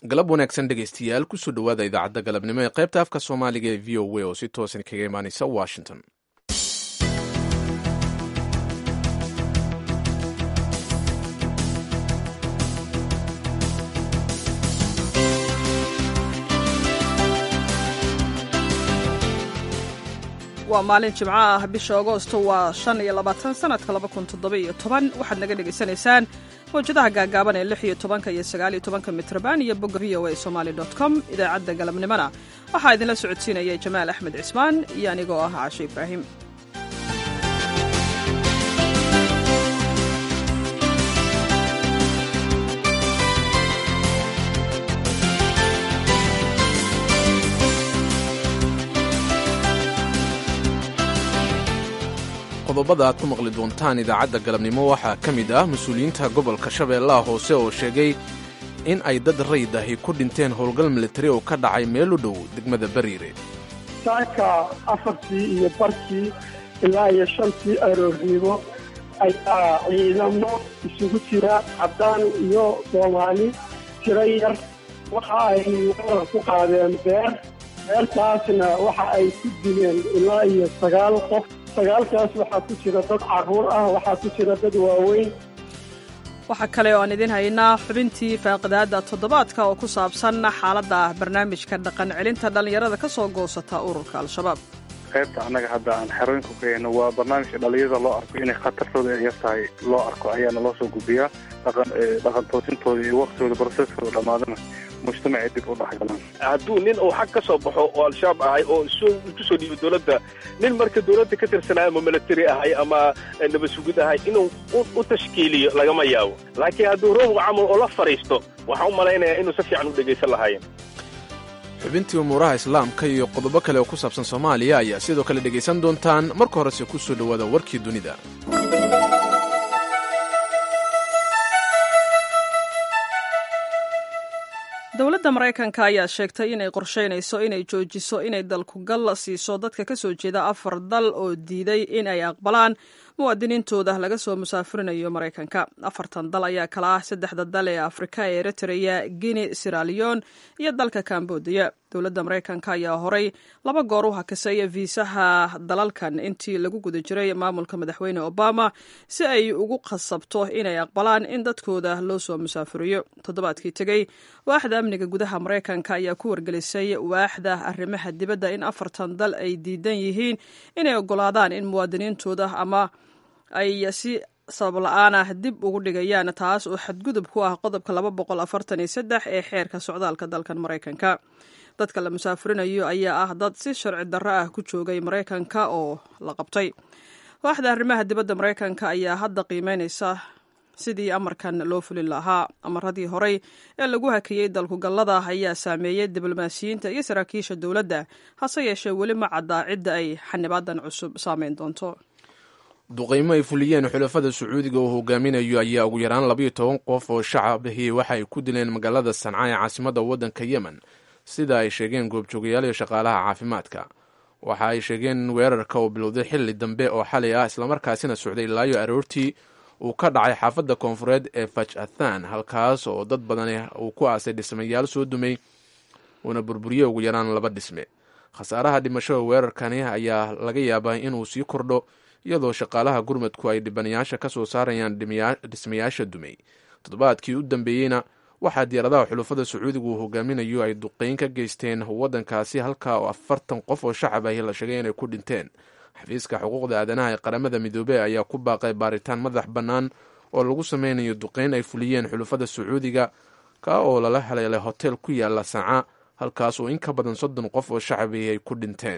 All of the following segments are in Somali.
galab wanaagsan dhegaystayaal kusoo dhowaada idaacadda galabnimo ee qaybta afka soomaaliga ee v o a oo si toosan kaga imaanaysa washington. waa maalin jimco ah bisha agoosto waa 25 sanadka 2017 waxaad naga dhegaysanaysaan mawjadaha gaagaaban ee 16 iyo 19 mitrban iyo bogga voasomali.com. idaacadda galabnimona waxaa idinla socodsiinaya jamaal axmed cismaan iyo anigoo ah cashe ibraahim. qodobada aad ku maqli doontaan idaacadda galabnimo waxaa ka mid ah mas-uuliyiinta gobolka shabeellaha hoose oo sheegay in ay dad rayd ahi ku dhinteen howlgal militari oo ka dhacay meel u dhow degmada bariire. saaka 4 iyo barkii ilaa iyo 5 aroornimo ayaa ciidamo isugu jira caddaan iyo soomaali tiro yar waxa ay weerar ku qaadeen beertaasna waxa ay ku dileen ilaa iyo 9 qof. 9kaas waxaa ku jira dad carruur ah, waxaa ku jira dad waaweyn. waxaa kale oo aan idin haynaa xubintii faaqidaadda toddobaadka oo ku saabsan xaaladda barnaamijka dhaqan celinta dhallinyarada ka soo goosata ururka al-shabaab. qaybta annaga hadda aan xerooyinku ka hayno waa barnaamijka dhallinyarada loo arko inay khatartooda ay yar tahay loo arko ayaana loo soo gudbiyaa dhaqan toosintooda iyo waqtigooda baroseskooda dhammaadana mujtamacay dib u dhexgalaan. hadduu nin uu xag ka soo baxo oo al-shabaab ahay oo isku soo dhiibo dowladda, nin marka dowladda ka tirsanaya ama military ahay ama nabasugid ahay inuu u tashkiiliyo lagama yaabo. laakiin hadduu roobga camal oo la fadhiisto waxaan u malaynayaa inuu si fiican u dhegaysan lahaayeen. xubintii umuuraha islaamka iyo qodobo kale oo ku saabsan soomaaliya ayaa sidoo kale dhegaysan doontaan. marka horese ku soo dhowaada warkii dunida. dowladda maraykanka ayaa sheegtay inay qorshaynayso inay joojiso inay dalkugal siiso dadka ka soo jeeda 4 dal oo diiday in ay aqbalaan muwaadiniintooda laga soo musaafurinayo maraykanka. 4 dal ayaa kala ah 3 dal ee afrika ee eritrea, guinea, sierra leone iyo dalka cambodia. dowladda maraykanka ayaa horay 2 goor u hakisay viisaha dalalkan intii lagu guda jiray maamulka madaxweyne obama si ay ugu khasabto inay aqbalaan in dadkooda loo soo musaafuriyo. toddobaadkii tegey waaxda amniga gudaha maraykanka ayaa ku wargelisay waaxda arrimaha dibadda in 4 dal ay diidan yihiin inay ogolaadaan in muwaadiniintooda ama ay si sabab la'aan ah dib ugu dhigayaan, taas oo xadgudub ku ah qodobka 243 ee xeerka socdaalka dalkan maraykanka. dadka la musaafurinayo ayaa ah dad si sharci darro ah ku joogay maraykanka oo la qabtay. waaxda arrimaha dibadda maraykanka ayaa hadda qiimeynaysa sidii amarkan loo fulin lahaa. amaradii horey ee lagu hakiyey dalkugallada ayaa saameeyey diblomaasiyiinta iyo saraakiisha dowladda, hase yeeshee weli ma caddaa cidda ay xanibaadan cusub saameyn doonto. duqaymo ay fuliyeen xulafada sacuudiga oo hogaaminayo ayaa ugu yaraan 12 qof oo shacabihii waxa ay ku dileen magaalada sanca ee caasimadda waddanka yemen, sida ay sheegeen goobjoogayaal iyo shaqaalaha caafimaadka. waxa ay sheegeen in weerarka uu bilowday xilli dambe oo xalay ah islamarkaasina socday ilaayo aroortii uu ka dhacay xaafadda koonfureed ee fajathan, halkaas oo dad badan uu ku aasay dhismayaal soo dumay uuna burburiyey ugu yaraan 2 dhisme. khasaaraha dhimashada weerarkani ayaa laga yaabaa inuu sii kordho iyadoo shaqaalaha gurmadku ay dhibanayaasha ka soo saarayaan dhismayaasha dumay. toddobaadkii u dambeeyeyna waxaa diyaaradaha xulafada sacuudiga uu hogaaminayo ay duqeyn ka geysteen waddankaasi, halka oo 40 qof oo shacab ahi la sheegay inay ku dhinteen. xafiiska xuquuqda aadanaha ee qaramada midoobey ayaa ku baaqay baaritaan madax bannaan oo lagu sameynayo duqeyn ay fuliyeen xulafada sacuudiga ka oo lala haleelay hotel ku yaala sanca, halkaas oo in ka badan 30 qof oo shacabi ay ku dhinteen.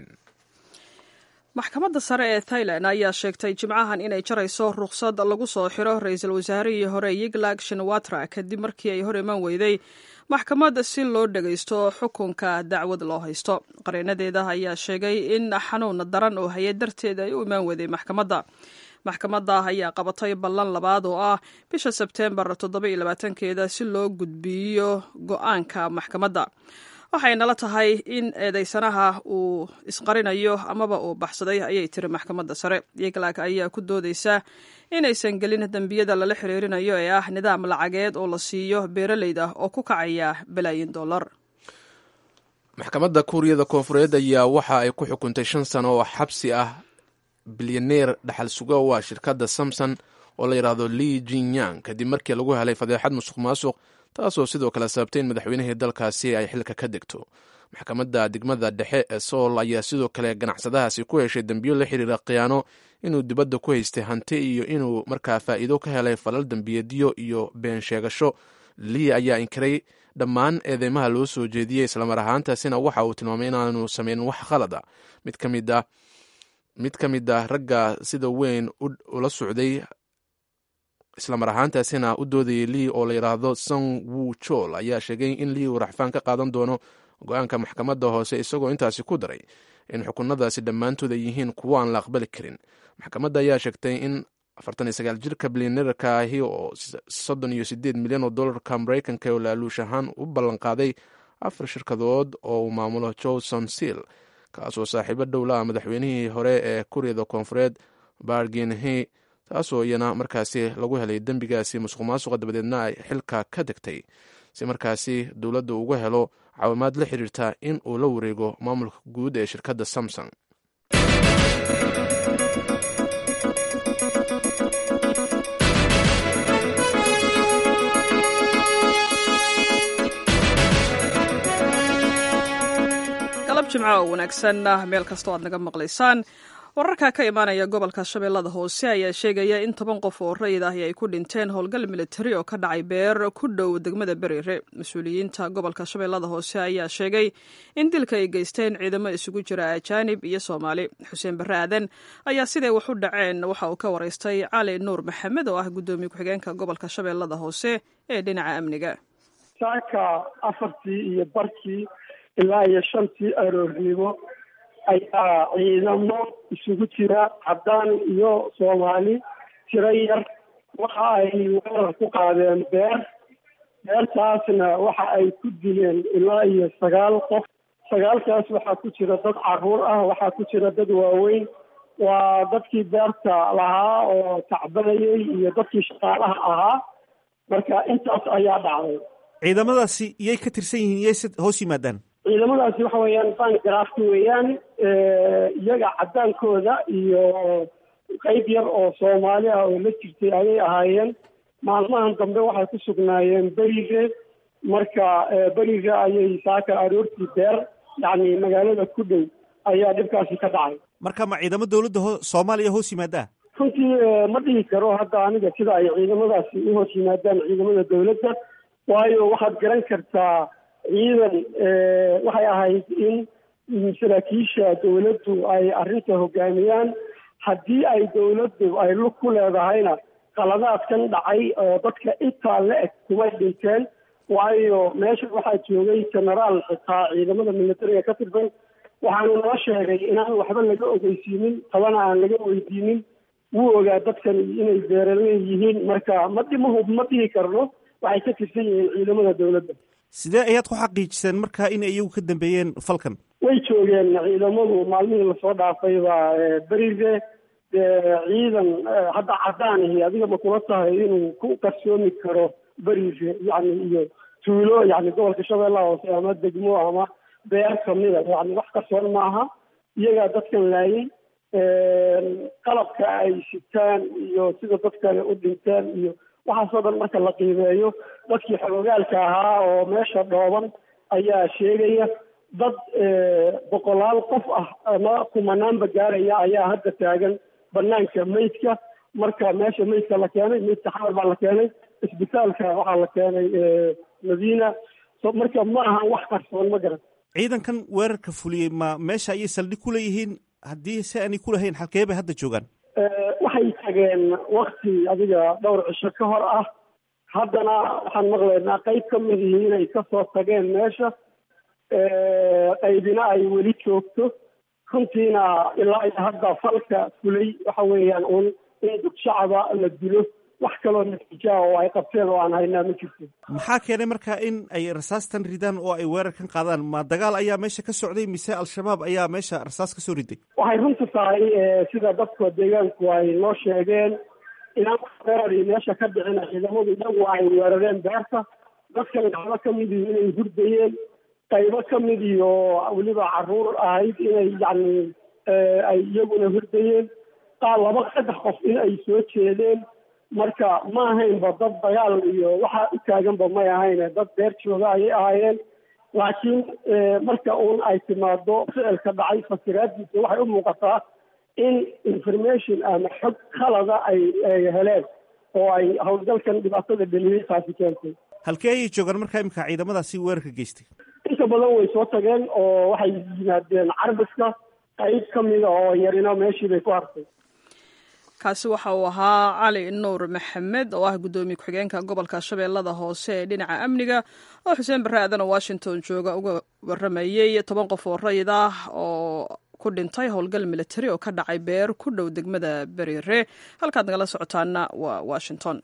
maxkamadda sare ee thailand ayaa sheegtay jimcahan inay jarayso rukhsad lagu soo xiro ra-iisul wasaarihii hore yingluck shinawatra kadib markii ay hor iman weyday maxkamadda si loo dhagaysto xukunka dacwad loo haysto. qareenadeeda ayaa sheegay in xanuun daran oo hayay darteed ay u imaan weyday maxkamadda ayaa qabatay ballan labaad oo ah bisha sebteembar 27 si loo gudbiyo go-aanka maxkamadda. waxay nala tahay in eedeysanaha uu isqarinayo amaba uu baxsaday ayay tiri maxkamadda sare. Yiglaak ayaa ku doodeysa inaysan gelin dembiyada lala xiriirinayo ee ah nidaam lacageed oo la siiyo beeraleyda oo ku kacaya balaayin dollar. maxkamadda kuuriyada koonfureed ayaa waxa ay ku xukuntay 5 sano oo xabsi ah bilyaneer dhaxal suga u ah shirkadda Samsung oo la yiraahdo Lee Jinyang kadib markii lagu helay fadeexad musuqmaasuq, taasoo sidoo kale sababtay in madaxweynihii dalkaasi ay xilka ka degto. maxkamadda degmada dhexe ee Seoul ayaa sidoo kale ganacsadahaasi ku heshay dembiyo la xiriira khiyaano, inuu dibadda ku haystay hanti iyo inuu markaa faa'iido ka helay falal dembiyeedyo iyo been sheegasho. Lee ayaa inkiray dhammaan eedeymaha loo soo jeediyey, islamar ahaantaasina waxa uu tilmaamay inaanu samayn wax khalada. mid ka mid ah ragga sida weyn ula socday islamar ahaantaasina u doodayay Lee oo la yidhaahdo Song Woo Chol ayaa sheegay in Lee uu raxfaan ka qaadan doono go-aanka maxkamadda hoose, isagoo intaasi ku daray in xukunadaasi dhammaantood ay yihiin kuwo aan la aqbali karin. maxkamadda ayaa sheegtay in 49 jirka bilyaneerka ahi oo $38 milyan oo dollarka Mareykanka oo laaluush ahaan u ballanqaaday 4 shirkadood oo uu maamulo Johnson Seal, kaasoo saaxiibo dhowla ah madaxweynihii hore ee kuuriyada koonfureed Park Geun-hye, taasoo iyana markaasi lagu helay dembigaasi musuqmaasuqa dabadeedna ay xilka ka degtay si markaasi dowladda uga helo caawimaad la xiriirta in uu la wareego maamulka guud ee shirkadda Samsung. jimco oo wanaagsan meel kastoo aad naga maqlaysaan. wararka ka imaanaya gobolka Shabeellada Hoose ayaa sheegaya in 10 qof oo rayid ah ay ku dhinteen howlgal militari oo ka dhacay beer ku dhow degmada Bariire. mas'uuliyiinta gobolka Shabeellada Hoose ayaa sheegay in dilka ay geysteen ciidamo isugu jira ajaanib iyo Soomaali. Xuseen Barre Aadan ayaa sidee wax u dhaceen waxa uu ka wareystay Cali Nuur Maxamed oo ah gudoomiye ku-xigeenka gobolka Shabeellada Hoose ee dhinaca amniga. saaka 4 iyo barkii ilaa 5 aroornimo ayaa ciidamo isugu jira caddaan iyo Soomaali tiro yar waxa ay weerar ku qaadeen beertaasna waxa ay ku dileen ilaa 9 qof. 9kaas waxaa ku jira dad carruur ah, waxaa ku jira dad waaweyn, waa dadkii beerta lahaa oo tacbanayay iyo dadkii shaqaalaha ahaa. marka intaas ayaa dhacday. ciidamadaasi iyay ka tirsan yihiin, iyay hoos yimaadaan? ciidamadaasi waxa weeyaan baangarafka weeyaan, iyaga caddaankooda iyo qayb yar oo Soomaali ah oo la jirtay ayay ahaayeen. maalmahan dambe waxay ku sugnaayeen Bariire, marka Bariire ayay saaka aroortii beer yacni magaalada ku dhow ayaa dhibkaasi ka dhacay. marka ma ciidamo dowladda Soomaaliya hoos yimaadaa? runtii ma dhihi karo hadda aniga sida ay ciidamadaasi u hoos yimaadaan ciidamada dowladda, waayo waxaad garan kartaa ciidan waxay ahayd in saraakiisha dowladdu ay arrinta hogaamiyaan. haddii ay dowladdu ay lug ku leedahayna qaladaadkan dhacay oo dadka intaa la eg kumay dhinteen, waayo meesha waxaa joogay genaraal xitaa ciidamada militariga ka tirsan, waxaanu noo sheegay inaan waxba laga ogeysiinin, tabana aan laga weydiinin. wuu ogaa dadkan inay beeraley yihiin, marka ma dhihi karno waxay ka tirsan yihiin ciidamada dowladda. sidee ayaad ku xaqiijiseen markaa in iyagu ka dambeeyeen falkan? way joogeen ciidamadu maalmihii lasoo dhaafay baa Bariire ciidan hadda caddaanihi adiga ma kula tahay inuu ku qarsoomi karo Bariire yacni iyo tuulo yacni gobolka Shabeellaha Hoose ama degmo ama beer kamida, yacni wax qarsoon maaha. iyagaa dadkan laayay, qalabka ay sitaan iyo sida dadkani u dhinteen iyo waxaasoo dhan marka la qiimeeyo dadkii xoogaalka ahaa oo meesha dhooban ayaa sheegaya. dad 100 qof ah ama kumanaanba gaaraya ayaa hadda taagan banaanka meydka. marka meesha meydka la keenay, meydka xabar baa la keenay, isbitaalka waxaa la keenay Madiina. marka ma aha wax qarsoon, ma garan. ciidankan weerarka fuliyey ma meesha ayay saldhig ku leeyihiin? haddii se aanay ku lahayn halkee bay hadda joogaan? waxay tageen wakti adiga dhowr cisho ka hor ah. haddana waxaan maqlaynaa qayb ka mid yihiin inay kasoo tageen meesha, qaybina ay weli joogto. runtiina ilaa hadda falka fulay waxa weeyaan in dad shacaba la dilo wax kaloo natiijaa oo ay qabteen oo aan haynaa ma jirto. maxaa keenay markaa in ay rasaastan ridaan oo ay weerarkan qaadaan? ma dagaal ayaa meesha ka socday mise al-shabaab ayaa meesha rasaas ka soo riday? waxay runta tahay sida dadka deegaanku ay noo sheegeen inaan weerari meesha ka dhicin ciidamadu iyagu ay weerareen beerta. dadkan gacmo ka mid iyo inay hurdayeen, qaybo ka mid iyo weliba caruur ahayd inay yacni ay iyaguna hurdayeen, qaar 2-3 qof in ay soo jeedeen. marka ma ahaynba dad dagaal iyo waxa u taaganba may ahayn, dad beer jooga ayay ahaayeen. laakiin marka uun ay timaado ficilka dhacay fasiraadiisa waxay u muuqataa in information ama xog khalada ay heleen oo ay howlgalkan dhibaatada dhaliyay taasi keentay. halkee ayay joogaan markaa imika ciidamadaasi weerarka geystay? inta badan way soo tageen oo waxay yimaadeen carbiska, qayb ka mida oo yarina meeshii bay ku hartay. kaasi waxa uu ahaa cali nuur maxamed oo ah guddoomiye ku-xigeenka gobolka shabeellada hoose ee dhinaca amniga oo xuseen barre aadan oo washington jooga uga waramayey 10 qof oo rayid ah oo ku dhintay howlgal militari oo ka dhacay beer ku dhow degmada Bariire. halkaad nagala socotaana waa Washington.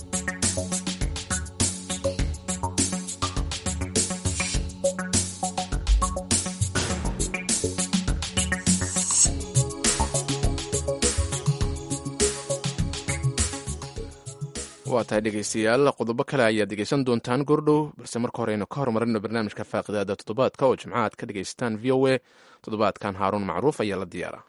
waa tahay dhegaystayaal, qodobo kale ayaad dhegaysan doontaan goordhow, balse marka horeynu ka hormarino barnaamijka faaqidaada toddobaadka oo jimcaha aad ka dhagaystaan v o a. toddobaadkan haaruun macruuf ayaa la diyaara.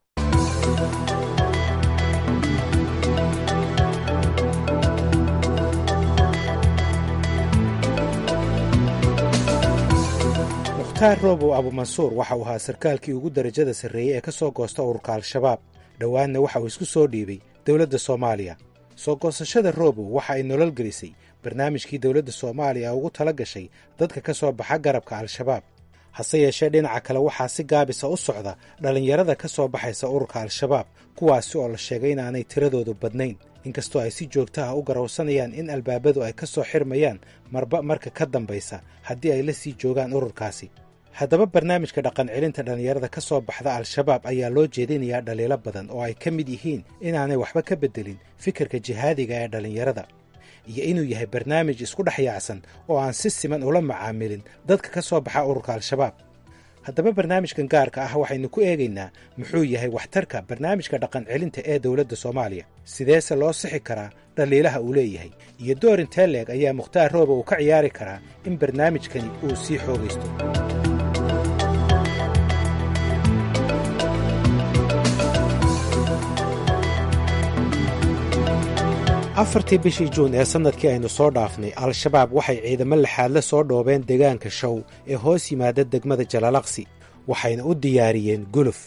mukhtaar roobow abumansuur waxa uu ahaa sarkaalkii ugu darajada sarreeyey ee ka soo goosta ururka al-shabaab. dhowaanna waxa uu isku soo dhiibay dowladda soomaaliya. soo goosashada roobow waxa ay nolol gelisay barnaamijkii dowladda soomaaliya ugu tala gashay dadka ka soo baxa garabka al-shabaab. hase yeeshee dhinaca kale waxaa si gaabisa u socda dhallinyarada ka soo baxaysa ururka al-shabaab, kuwaasi oo la sheegay inaanay tiradoodu badnayn, inkastoo ay si joogto ah u garowsanayaan in albaabadu ay ka soo xirmayaan marba marka ka dambaysa haddii ay la sii joogaan ururkaasi. haddaba barnaamijka dhaqan celinta dhallinyarada ka soo baxda al-shabaab ayaa loo jeedinayaa dhaliilo badan oo ay ka mid yihiin inaanay waxba ka beddelin fikirka jihaadiga ee dhallinyarada, iyo inuu yahay barnaamij isku dhex yaacsan oo aan si siman ula macaamilin dadka ka soo baxa ururka al-shabaab. haddaba barnaamijkan gaarka ah waxaynu ku eegaynaa muxuu yahay waxtarka barnaamijka dhaqan celinta ee dowladda soomaaliya, sideese loo sixi karaa dhaliilaha uu leeyahay, iyo door intee leeg ayaa mukhtaar rooba uu ka ciyaari karaa in barnaamijkani uu sii xoogaysto. 4 bishii juun ee sannadkii aynu soo dhaafnay, al-shabaab waxay ciidamo laxaadle soo dhoobeen deegaanka show ee hoos yimaada degmada jalalaqsi, waxayna u diyaariyeen guluf.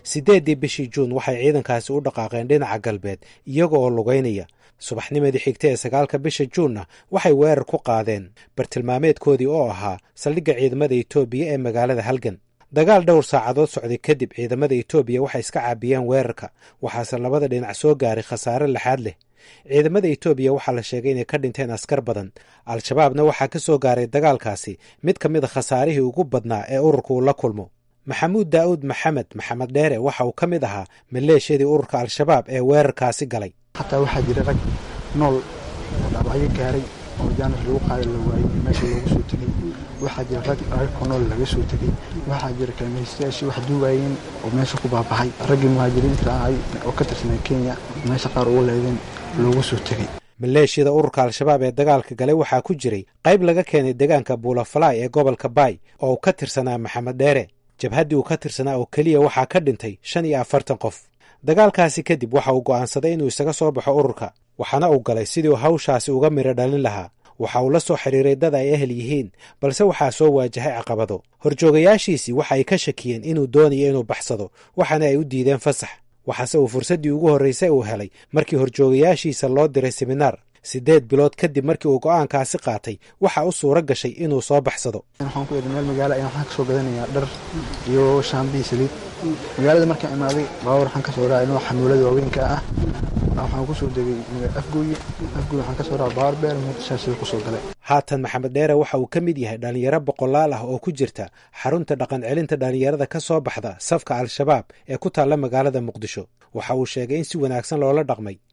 8 bishii juun waxay ciidankaasi u dhaqaaqeen dhinaca galbeed iyaga oo lugaynaya. subaxnimadii xigta ee 9 bisha juunna waxay weerar ku qaadeen bartilmaameedkoodii oo ahaa saldhigga ciidamada etoobiya ee magaalada halgan. dagaal dhowr saacadood socday kadib ciidamada etoobiya waxay iska caabiyeen weerarka, waxaase labada dhinac soo gaaray khasaare laxaad leh. ciidamada etoobiya waxaa la sheegay inay ka dhinteen askar badan. al-shabaabna waxaa ka soo gaaray dagaalkaasi mid ka mid a khasaarihii ugu badnaa ee ururka uu la kulmo. maxamuud daa'uud maxamed dheere waxa uu ka mid ahaa maleeshiyadii ururka al-shabaab ee weerarkaasi galay. xataa waxaa jira rag nool oo dhaawacyo gaaray oo jaanis lagu qaaday la waayey, meesha loogu soo tegey. waxaa jira rag ayagoo nool laga soo tegey. waxaa jira kalmaystayaashii wax duuwaayeen oo meesha ku baabaxay. raggii muhaajiriinta ahay oo ka tirsanay kenya meesha qaar ugu leedeen loogu soo tegey. maleeshiyada ururka al-shabaab ee dagaalka galay waxaa ku jiray qayb laga keenay deegaanka buulafalaay ee gobolka baay oo uu ka tirsanaa maxamed dheere. jabhaddii uu ka tirsanaa oo keliya waxaa ka dhintay 45 qof. dagaalkaasi kadib waxa uu go'aansaday inuu isaga soo baxo ururka, waxaana uu galay sidii uu hawshaasi uga midho dhalin lahaa. waxa uu la soo xiriiray dad ay ehel yihiin, balse waxaa soo waajahay caqabado. horjoogayaashiisii waxa ay ka shakiyeen inuu doonayo inuu baxsado, waxaana ay u diideen fasax. waxaase uu fursaddii ugu horraysay uu helay markii horjoogayaashiisa loo diray seminaar. 8 bilood kadib markii uu go'aankaasi qaatay waxa u suura gashay inuu soo baxsado. waxaan ku eeday meel magaalo ayaan waxaan ka soo gadanayaa dhar iyo shaambihi saliid. magaalada markaan imaaday baawar waxaan ka soo raacay nooca xamuulada waaweynka ah. waxaan ku soo degay afgooye waxaan ka soo raacay baawar beer muqdisho ku soo galay. haatan maxamed dheere waxa uu ka mid yahay dhalinyaro boqolaal ah oo ku jirta xarunta dhaqan celinta dhalinyarada ka soo baxda safka al-shabaab ee ku taalla magaalada muqdisho. waxa uu sheegay in si wanaagsan loola dhaqmay,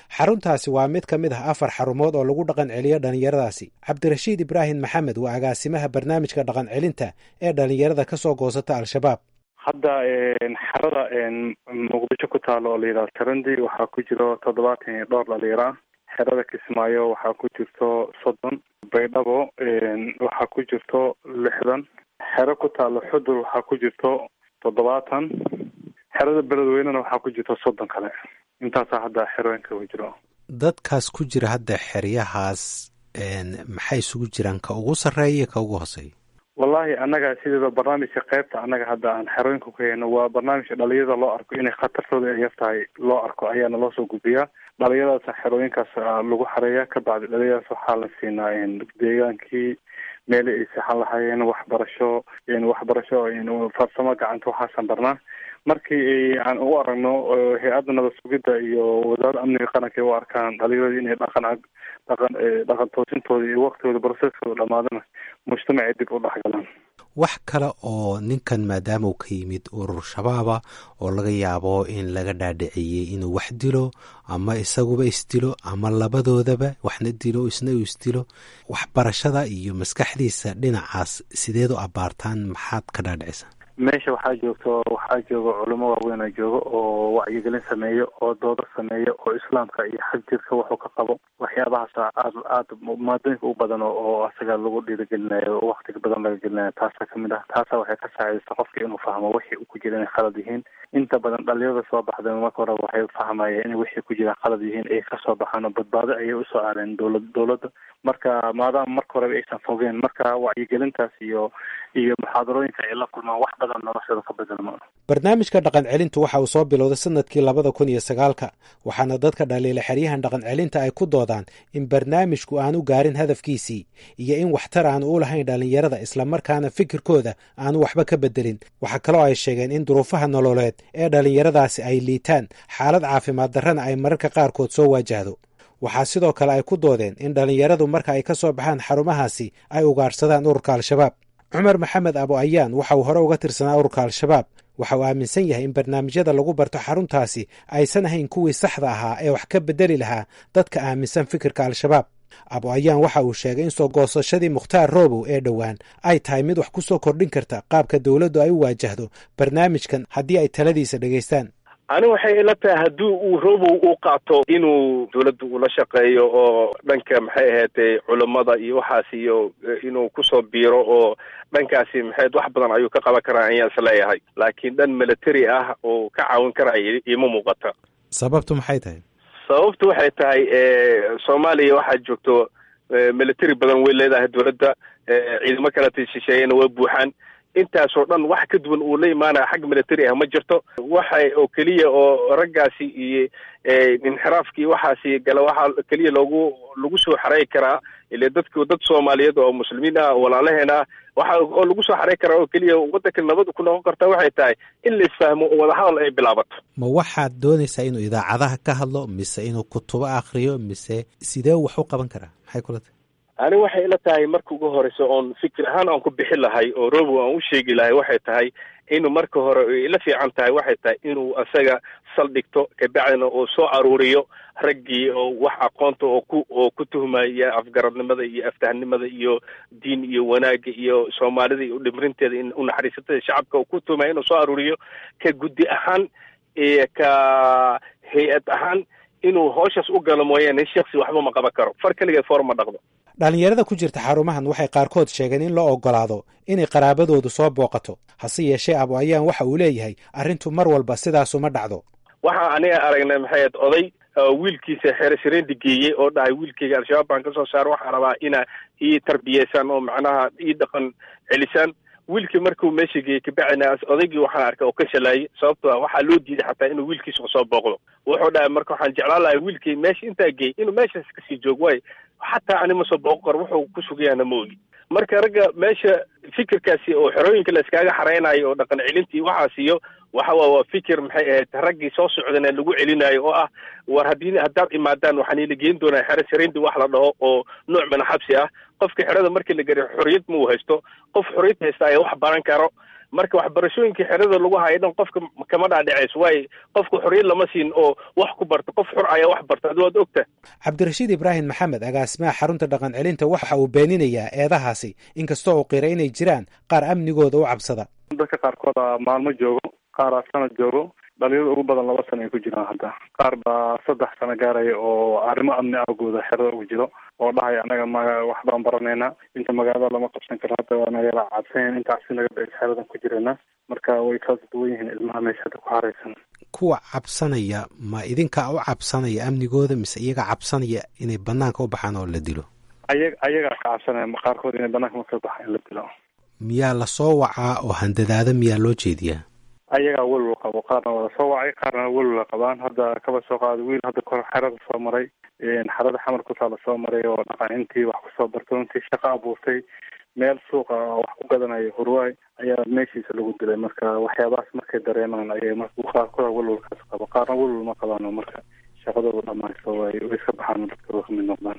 xaruntaasi waa mid ka mid ah 4 xarumood oo lagu dhaqan celiyo dhallinyaradaasi. cabdirashiid ibraahim maxamed waa agaasimaha barnaamijka dhaqan celinta ee dhallinyarada ka soo goosata al-shabaab. hadda xarada muqdisho ku taalo oo layidhaha sarandi waxaa ku jiro 70 iyo dhowr dhalinyaro. xerada Kismaayo waxaa ku jirto 30, Baydhabo waxaa ku jirto 60, xero ku taalo Xudur waxaa ku jirto 70, xerada Beledweynena waxaa ku jirto 30 kale. intaasaa hadda xerooyinka ku jiro. dadkaas ku jira hadda xeryahaas maxay isugu jiraan, ka ugu sarreeya ka ugu hooseeya? wallahi annaga sideeda barnaamijka qaybta annaga hadda aan xerooyinka ku hayno waa barnaamijka dhalinyarada loo arko inay khatartooda ay yartahay loo arko ayaana loo soo gudbiyaa. dhalinyaradaas xerooyinkaas lagu xareeya, ka bacdi dhalinyaradaas waxaa la siinaa deegaankii meeli ay saxan lahaayeen waxbarasho farsamo gacanta waxaasan barnaa. markii aan u aragno hay-adda nabad sugidda iyo wasaaradda amniga qaranka ay u arkaan dhalinyarada inay dhaqan toosintooda iyo waqtigooda baroseskooda dhamaadana mujtamacay dib u dhexgalaan. wax kale oo ninkan maadaama uu ka yimid urur shabaaba oo laga yaabo in laga dhaadhiciyey inuu wax dilo ama isaguba isdilo ama labadoodaba waxna dilo isna uu isdilo, waxbarashada iyo maskaxdiisa dhinacaas sideed u abaartaan, maxaad ka dhaadhicisa? meesha waxaa jooga culamo waaweyn jooga oo wacyigelin sameeyo oo doodo sameeyo oo islaamka iyo xag jirka wuxuu ka qabo waxyaabahaas aad maadooyinka u badan oo asaga lagu dhiirigelinayo waqtiga badan laga gelinayo. taasa kamid ah. taasa waxay ka saacidaysaa qofka inuu fahmo wixii uu ku jira inay khalad yihiin. inta badan dhalinyarada soo baxda marka hore waxay fahmayeen in wixii ku jira khalad yihiin ay kasoo baxaan oo badbaado ayay usoo aareen dowladda. marka maadaama marka horeba aysan fogeen, marka wacyigelintaas iyo muxaadarooyinka ay la kulmaan wax badan noloshooda ka bedelma. barnaamijka dhaqan celintu waxa uu soo bilowday sanadkii 2009 waxaana dadka dhaliila xeryahan dhaqan celinta ay ku doodaan in barnaamijku aanu gaarin hadafkiisii iyo in waxtar aanu u lahayn dhalinyarada islamarkaana fikirkooda aanu waxba ka bedelin. waxaa kaloo ay sheegeen in duruufaha nololeed ee dhalinyaradaasi ay liitaan, xaalad caafimaad darrana ay mararka qaarkood soo waajahdo. waxaa sidoo kale ay ku doodeen in dhalinyaradu marka ay ka soo baxaan xarumahaasi ay ugaarsadaan ururka al-shabaab. cumar maxamed abo ayaan waxa uu hore uga tirsanaa ururka al-shabaab. waxa uu aaminsan yahay in barnaamijyada lagu barto xaruntaasi aysan ahayn kuwii saxda ahaa ee wax ka bedeli lahaa dadka aaminsan fikirka al-shabaab. abo ayaan waxa uu sheegay in soo goosashadii mukhtaar roobow ee dhowaan ay tahay mid wax ku soo kordhin karta qaabka dowladdu ay u waajahdo barnaamijkan haddii ay taladiisa dhegaystaan. ani waxay ila tahay haddii uu Robow u qaato inuu dawladda ula shaqeeyo oo dhanka maxay ahaatay culimada iyo waxaas iyo inuu kusoo biiro oo dhankaasi maxay wax badan ayuu ka qaban karaa ayaan isleeyahay. laakiin dhan military ah oo ka caawin karaya ima muuqata. sababtu maxay tahay? sababtu waxay tahay Soomaaliya waxaa joogto military badan way leedahay dawladda, ciidamo kala shisheeyana way buuxaan. intaasoo dhan wax ka duwan uu la imaanaya xag military ah ma jirto. waxay oo keliya oo raggaasi iyo inxiraafkii waxaasi gala waxaa keliya lagu soo xareey karaa ilaa dad Soomaaliyeed oo muslimiin ah walaalaheena waxa oo lagu soo xareey karaa oo keliya waddanka nabad ku noqon karta waxay tahay in la isfahmo oo wada hadal ay bilaabato. ma waxaad doonaysaa inuu idaacadaha ka hadlo mise inuu kutubo akhriyo mise sidee wax u qaban karaa? maxay kula tahay? ani waxay ila tahay marka ugu horeyso oon fikir ahaan aan ku bixi lahay oo Robow aan u sheegi lahay waxay tahay inuu marka hore ila fiican tahay waxay tahay inuu asaga saldhigto ka bacdina oo soo aruuriyo raggii oo wax aqoonta oo ku tuhmaya afgaradnimada iyo aftahnimada iyo diin iyo wanaaga iyo Soomaalida iyo dhimrinteeda in u naxariistada shacabka oo ku tuhmaya inuu soo aruuriyo ka guddi ahaan ka hay'ad ahaan inuu hawshaas u galo mooyaane shakhsi waxba ma qaban karo. far kaliya forma dhaqdo. dhalinyarada ku jirta xarumahan waxay qaarkood sheegeen in loo ogolaado inay qaraabadoodu soo booqato. hase yeeshee abo ayaan waxa uu leeyahay arrintu mar walba sidaasuma dhacdo. waxaa aniga aragnay maxay oday wiilkiisa xeerashareyn digeeyey oo dhahay wiilkayga al-shabaab baan ka soo saar waxaan rabaa ina ii tarbiyeysan oo macnaha ii dhaqan celisaan. wiilkii markuu meesha geeyey kabacdina odaygii waxaan arkay oo ka shalaayay sababtoo ah waxaa loo diiday xataa inuu wiilkiisa soo booqdo. wuxuu dhahay marka waxaan jeclaan lahay wiilkii meesha intaa geeyey inuu meeshaas kasii joogo waayo xataa ani ma soo booqo karo wuxuu ku sugayaana ma ogi. marka ragga meesha fikirkaasi oo xerooyinka la iskaaga xareynayo oo dhaqan celintii waxaas iyo waa fikir maxay ahayd raggii soo socdana lagu celinayo oo ah war haddaad imaadaan waxaan ila geyn doonaa xeerashareyntii wax la dhaho oo nooc mana xabsi ah. qofka xerada markii la gariyo xorriyad ma uu haysto. qof xorriyad haysta ayaa wax baran karo. marka waxbarashooyinkii xerada lagu hayo dhan qofka kama dhaadhicayso waayo qofka xorriyad lama siin oo wax ku barto qof xor ayaa wax barta ad waad ogta. cabdirashiid ibraahim maxamed agaasimaha xarunta dhaqan celinta waxa uu beeninayaa eedahaasi inkastoo uu qiray inay jiraan qaar amnigooda u cabsada. dadka qaarkood maalmo joogo, qaaraa sanad joogo, dhalinyarada ugu badan 2 sano ay ku jiraan hadda. qaar baa 3 sano gaaraya oo arrimo amni awgooda xerada ugu jiro oo dhahaya anaga wax baan baranayna inta magaalada lama qabsan karo, hadda waa naga cabsaneen intaasi naga bixi xeradan ku jirana. marka way kala duwan yihiin ilmaha meesha hadda ku haraysan. kuwa cabsanaya ma idinka u cabsanaya amnigooda mise iyaga cabsanaya inay banaanka u baxaan oo la dilo? ayagaa ka cabsanaya qaarkood inay banaanka marka baxaan in la dilo. miyaa lasoo wacaa oo handadaada miyaa loo jeediyaa? ayagaa welwel qabo, qaarna waa lasoo wacay, qaarna welwel qabaan. hadda kaba soo qaada wiil hadda kor xerada soo maray, xerada xamar kutaa lasoo maray oo dhaqanintii wax kusoo bartay, intii shaqo abuurtay meel suuqa wax ku gadanayo hurwaay ayaa meeshiisa lagu dilay. marka waxyaabahaas markay dareemaan ayay marka qaarkood welwelkaas qabo, qaarna welwel ma qabaan. marka shaqadooda dhamaysto way iska baxaan, dadka way kamid noqdaan.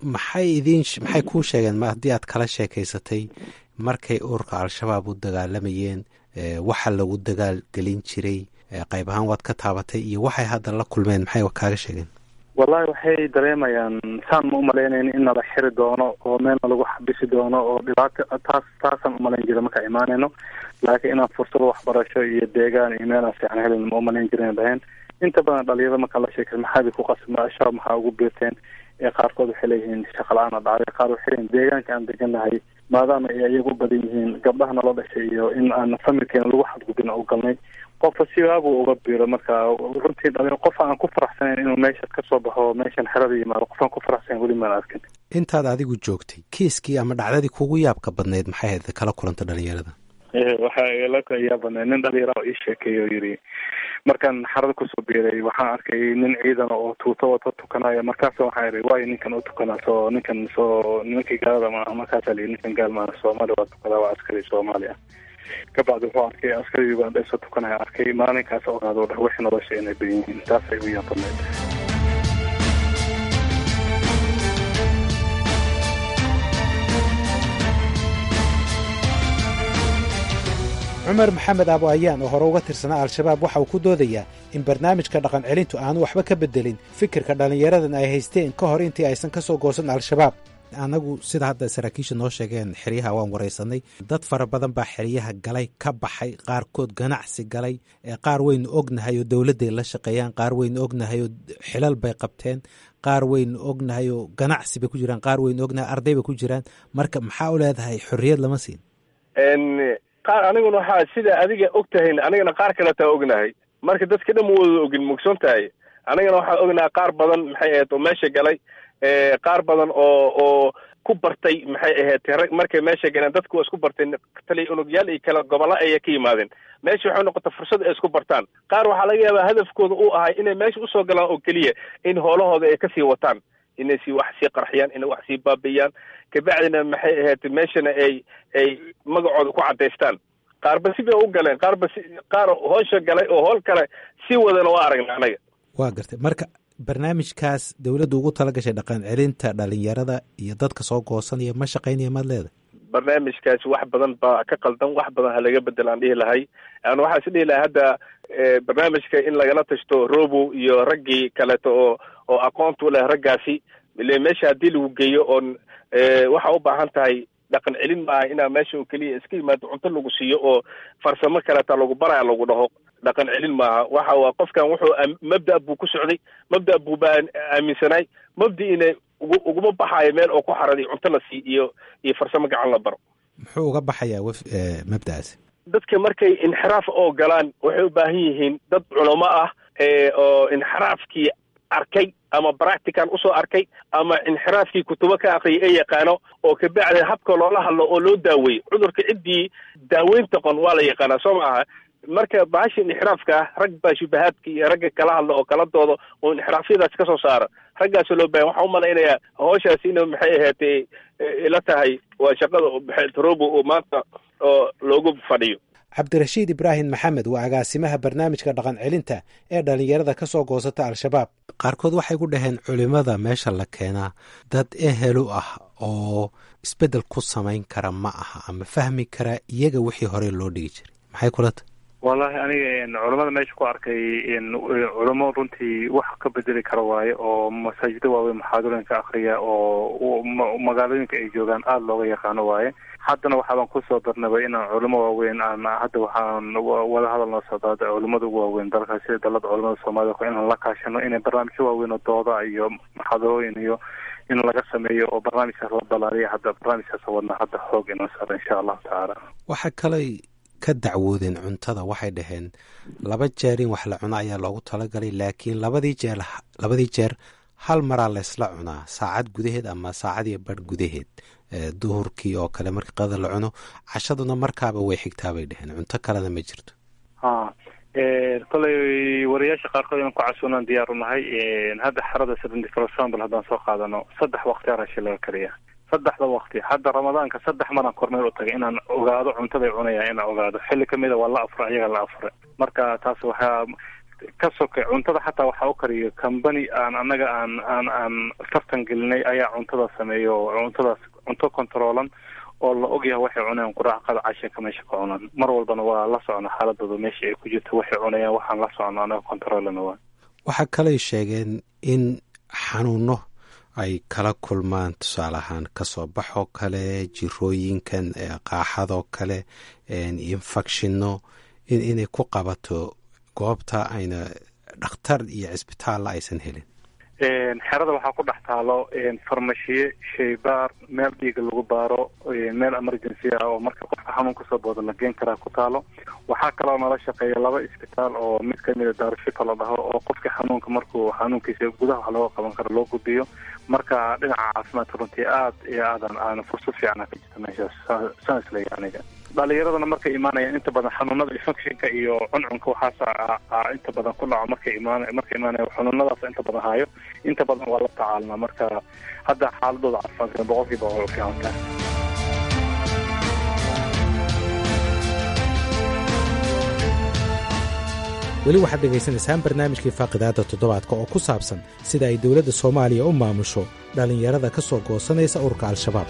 maxay kuu sheegeen ma haddii aad kala sheekaysatay markay ururka al-shabaab u dagaalamayeen waxa lagu dagaalgelin jiray qayb ahaan waad ka taabatay iyo waxay hadda la kulmeen maxay kaaga sheegeen? wallahi waxay dareemayaan saan ma umalaynayni in nala xiri doono oo meelna lagu xabisi doono oo dhibaato taasaan umalayn jira marka imaanayno, laakiin inaan fursado waxbarasho iyo deegaan iyo meelaan fiican helin ma umalayn jirin dhaheen. inta badan dhalinyarada marka la sheekay maxaad ku qasma shabaab maxaa ugu beerteen, qaarkood waxay leeyihiin shaqa la-aan dhacday, qaar waxay leeyihiin deegaanka aan deganahay maadaama ay iyagu badan yihiin gabdhaha nala dhashay iyo in aan familkeena lagu xadgudbin u galnay qofka sibaabuu uga biiro. marka runtii dhalinyaro qof aan ku faraxsanayn inuu meesha ka soo baxo meeshan xerada yimaado, qof aan ku faraxsanayn weli maan arkin. intaad adigu joogtay kiiskii ama dhacdadii kugu yaabka badnayd maxay ahayd kala kulanta dhalinyarada? waxaa la yaa badnayd nin dhalinyaro oo ii sheekeeyo oo yidhi markaan xarada kusoo biiray waxaan arkay nin ciidan oo tuuto wato tukanaya. markaas waxaa idhi waayo ninkan u tukanaa soo ninkan soo nimankii gaalada maaha. markaasaa lii ninkan gaal maana soomaali waa tukadaa, waa askari soomaali ah. kabacdi wuxuu arkay askari uganda soo tukanaya, arkay maalinkaas ogaado dhah wixii nolosha inay badan yihiin. taasay u yaabadnayd. cumar maxamed abo ayaan oo hore uga tirsanaa al-shabaab waxa uu ku doodayaa in barnaamijka dhaqan celintu aanu waxba ka bedelin fikirka dhallinyaradan ay haysteen ka hor intii aysan ka soo goosan al-shabaab. annagu sida hadda saraakiisha noo sheegeen xeryaha waan waraysanay, dad fara badan baa xeryaha galay ka baxay, qaarkood ganacsi galay, qaar waynu ognahay oo dowladday la shaqeeyaan, qaar waynu ognahay oo xilal bay qabteen, qaar waynu ognahay oo ganacsi bay ku jiraan, qaar waynu ognahay arday bay ku jiraan. marka maxaa u leedahay xorriyad lama siin? qaar aniguna waxaa sida adiga og tahayn anigana qaar kaletaa ognahay. marka dadka dhan ma wada ogin mugson tahay. anigana waxaa ognahay qaar badan maxay ahayd oo meesha galay, qaar badan oo ku bartay maxay ahayd markay meesha galeen dadku waa isku bartay taliya unugyaal iyo kala gobolla ayay ka yimaadeen. meesha waxay noqotay fursad ay isku bartaan. qaar waxaa laga yaabaa hadafkooda uu ahay inay meesha usoo galaan oo keliya in howlahooda ay kasii wataan, inay wax sii qarxiyaan, inay wax sii baabi'iyaan, kabacdina maxay ahayd meeshana ay magacooda ku cadaystaan. qaarba si bay u galeen, qaar hoosha galay oo howl kale sii wadana waa aragna anaga. waa gartay. marka barnaamijkaas dawladdu ugu tala gashay dhaqan celinta dhalinyarada iyo dadka soo goosanaya ma shaqaynaya maad leedahay? barnaamijkaasi wax badan baa ka qaldan, wax badan ha laga bedel aan dhihi lahay. aan waxaa is dhihi lahay hadda barnaamijka in lagala tashto robo iyo raggii kaleeto oo aqoonta u leh raggaasi. ile meesha haddii lagu geeyo oon waxa u baahan tahay dhaqan celin maaha inaa meesha oo keliya iska yimaado cunto lagu siiyo oo farsamo kaleeta lagu baraya lagu dhaho. dhaqan celin maaha. waxa waa qofkan wuxuu mabda' buu ku socday, mabda' buu baa aaminsanay, mabdi'ina uguma baxaayo meel oo ku xaraday cunto la sii iyo farsamo gacan la baro. muxuu uga baxayaa mabda'aasi? dadka markay inxiraaf oo galaan waxay u baahan yihiin dad culamo ah oo inxiraafkii arkay ama practical usoo arkay ama inxiraafkii kutubo ka aqriyay ee yaqaano oo kabacdi habka loola hadlo oo loo daaweeyo. cudurka ciddii daaweynta qon waa la yaqaanaa soo maaha. marka baasha inxiraafka ah rag baa shubahaadka iyo ragga kala hadla oo kala dooda oo inxiraafyadaas ka soo saara. raggaasoo loo baahan waxaan umalaynayaa hawshaasi ina maxay ahaatee ila tahay waa shaqada robo oo maanta oo loogu fadhiyo. cabdirashiid ibraahim maxamed waa agaasimaha barnaamijka dhaqan celinta ee dhalinyarada ka soo goosata al-shabaab. qaarkood waxay ku dhaheen culimada meesha la keenaa dad ehelu ah oo isbeddel ku samayn kara ma aha ama fahmi kara iyaga wixii hore loo dhigi jiray. maxay kula tahay? wallahi aniga culamada meesha ku arkay culamo runtii wax ka bedeli kara waaye oo masaajida waaweyn muxaadarooyinka akriya oo magaalooyinka ay joogaan aada looga yaqaano waaye. haddana waxaabaan kusoo darnaba inaan culamo waaweyn hadda waxaan wada hadal noo socdaa culamada ugu waaweyn dalka sida dalada culamada soomaalida inaan la kaashano inay barnaamijyo waaweyn oo dooda iyo muxaadarooyin iyo in laga sameeyo oo barnaamijkaas la balaariya. hadda barnaamijkaas wadna hadda xoog inoo socda insha allahu tacaala. waxa kaley ka dacwoodeen cuntada, waxay dhaheen 2 jeer in wax la cuno ayaa loogu talagalay, laakiin labadii jeer hal maraa laysla cunaa saacad gudaheed ama saacad iyo badh gudaheed. duhurkii oo kale markii qada la cuno, cashaduna markaaba way xigtaa bay dhaheen, cunto kalena ma jirto. koley wariyaasha qaarkood inaan ku casuunaan diyaar u nahay. hadda xerada for example haddaan soo qaadano 3 waqti rashi laga kariya, 3 waqti. hadda ramadaanka 3 maraan kormeel u tagay inaan ogaado cuntaday cunayaan, inaan ogaado xilli kamida waa la afura iyaga la afure. marka taas waxaa ka sokay cuntada xataa waxaa u kariyo company aan anaga aan tartan gelinay ayaa cuntada sameeyo, cuntadaas cunto controlan oo la ogyahay waxay cunayaan quraacada cashinka meesha ka cunaan. mar walbana waa la socona xaaladooda meesha ay ku jirto, waxay cunayaan waxaan la socno anaga controlana waa. waxaa kaley sheegeen in xanuuno ay kala kulmaan, tusaale ahaan kasoo baxoo kale, jirooyinkan qaaxadoo kale, infectionno inay ku qabato goobta ayna dhakhtar iyo cisbitaalla aysan helin. xerada waxaa ku dhex taalo farmashiye, shaybaar, meel dhiiga lagu baaro, meel emergency ah oo marka qofka xanuun kasoo booda la geen karaa ku taalo. waxaa kaloo nala shaqeeya 2 isbitaal oo mid kamida daarushifa la dhaho oo qofka xanuunka markuu xanuunkiisa gudaha wax looga qaban karo loo gudbiyo. marka dhinaca caafimaadka runtii aad iyo aadan fursad fiicana ka jirta meeshaas saan isleeyahay aniga. dhalinyaradana markay imaanayaan inta badan xanuunada infectionka iyo cuncunka waxaas inta badan ku dhaco markay imaanaya xanuunadaas inta badan hayo, inta badan waa la tacaalnaa. marka hadda xaaladooda caafimaadka 100% waa u fiican tahay. weli waxaad dhegaysanaysaan barnaamijkii faaqidaada toddobaadka oo ku saabsan sida ay dowladda soomaaliya u maamusho dhallinyarada ka soo goosanaysa ururka al-shabaab.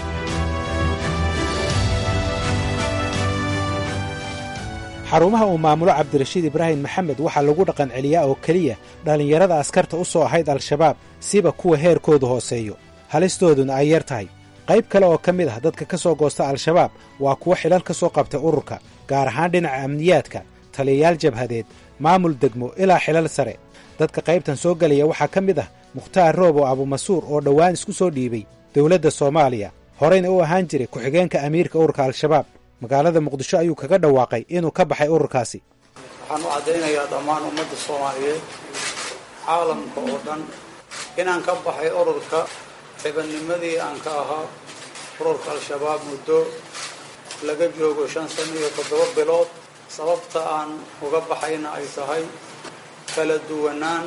xarumaha uu maamulo cabdirashiid ibraahim maxamed waxaa lagu dhaqan celiyaa oo keliya dhallinyarada askarta u soo ahayd al-shabaab, siba kuwa heerkoodu hooseeyo, halistooduna ay yar tahay. qayb kale oo ka mid ah dadka ka soo goosta al-shabaab waa kuwo xilal ka soo qabtay ururka, gaar ahaan dhinaca amniyaadka, taliyayaal jabhadeed, maamul degmo ilaa xilal sare. dadka qaybtan soo gelaya waxaa ka mid ah mukhtaar roobo abumasuur oo dhowaan isku soo dhiibay dowladda soomaaliya, horeyna u ahaan jiray ku-xigeenka amiirka ururka al-shabaab. magaalada muqdisho ayuu kaga dhawaaqay inuu ka baxay ururkaasi. waxaan u caddaynayaa dhammaan ummadda soomaaliyeed, caalamka oo dhan, inaan ka baxay ururka xibadnimadii aan ka ahaa ururka al-shabaab muddo laga joogo 5 sano iyo 7 bilood. sababta aan uga baxayna ay tahay kala duwanaan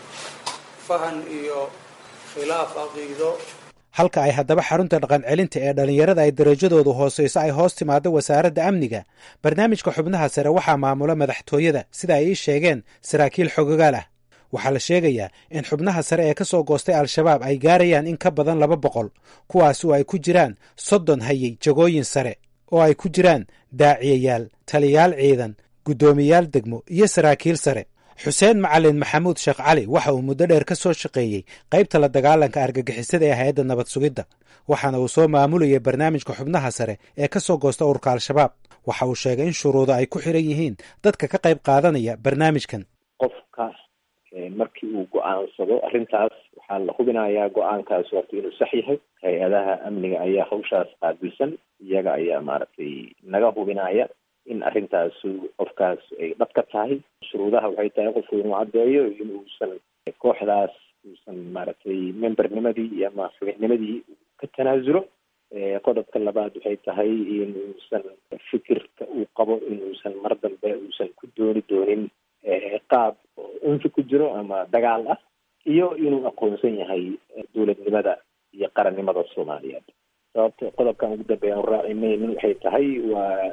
fahan iyo khilaaf caqiido. halka ay haddaba xarunta dhaqan celinta ee dhallinyarada ay darajadoodu hooseyso ay hoos timaado wasaaradda amniga, barnaamijka xubnaha sare waxaa maamula madaxtooyada, sida ay ii sheegeen saraakiil xogogaal ah. waxaa la sheegayaa in xubnaha sare ee ka soo goostay al-shabaab ay gaarayaan in ka badan 200, kuwaas oo ay ku jiraan 30 hayay jagooyin sare, oo ay ku jiraan daaciyayaal, taliyayaal ciidan, guddoomiyayaal degmo iyo saraakiil sare. xuseen macalin maxamuud sheekh cali waxa uu muddo dheer ka soo shaqeeyey qaybta la dagaalanka argagixisada ee hay-adda nabad sugidda, waxaana uu soo maamulayay barnaamijka xubnaha sare ee ka soo goosta ururka al-shabaab. waxa uu sheegay in shuruudo ay ku xiran yihiin dadka ka qayb qaadanaya barnaamijkan. qofka markii uu go-aansado arrintaas waxaa la hubinayaa go-aankaas horta inuu sax yahay. hay-adaha amniga ayaa hawshaas qaabilsan, iyaga ayaa maaragtay naga hubinaya in arrintaasu qofkaas ay dhab ka tahay. shuruudaha waxay tahay qofku inuu caddeeyo inuusan kooxdaas uusan maaragtay membernimadii ama xubinnimadii ka tanaasulo. qodobka labaad waxay tahay inuusan fikirka uu qabo inuusan mar dambe uusan ku doonin qaab unfi ku jiro ama dagaal ah, iyo inuu aqoonsan yahay dowladnimada iyo qarannimada soomaaliyeed. sababta qodobkan ugu dambeeya aan raacimaynin waxay tahay waa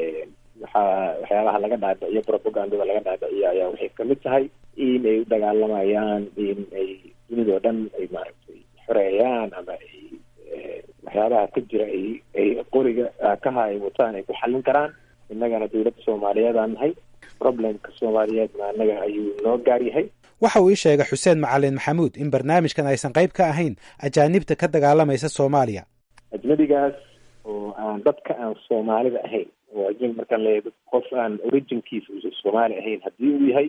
waxyaabaha laga dhaadhiciyo propagandada laga dhaadhiciyo ayaa waxay kamid tahay in ay u dagaalamayaan in ay dunidao dhan ay maaragtay xoreeyaan ama ay waxyaabaha ka jira ay qoriga kaha ay wataan ay ku xallin karaan innagana dowladda soomaaliyeed aan nahay, problemka soomaaliyeedna annaga ayuu noo gaar yahay. waxa uu ii sheegay xuseen macalin maxamuud in barnaamijkan aysan qayb ka ahayn ajaanibta ka dagaalamaysa soomaaliya. ajnabigaas oo aan dadka aan soomaalida ahayn, oo ajnabi markaan leeyahay qof aan originkiisa soomaali ahayn haddii uu yahay,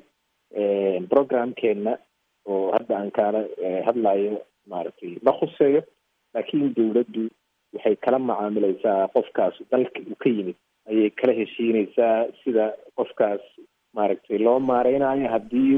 programkeena oo hadda aan kaala hadlayo maaragtay ma khuseeyo, laakiin dowladdu waxay kala macaamilaysaa qofkaas dalka uu ka yimid ayay kala heshiinaysaa sida qofkaas maaragtay loo maareynayo haddii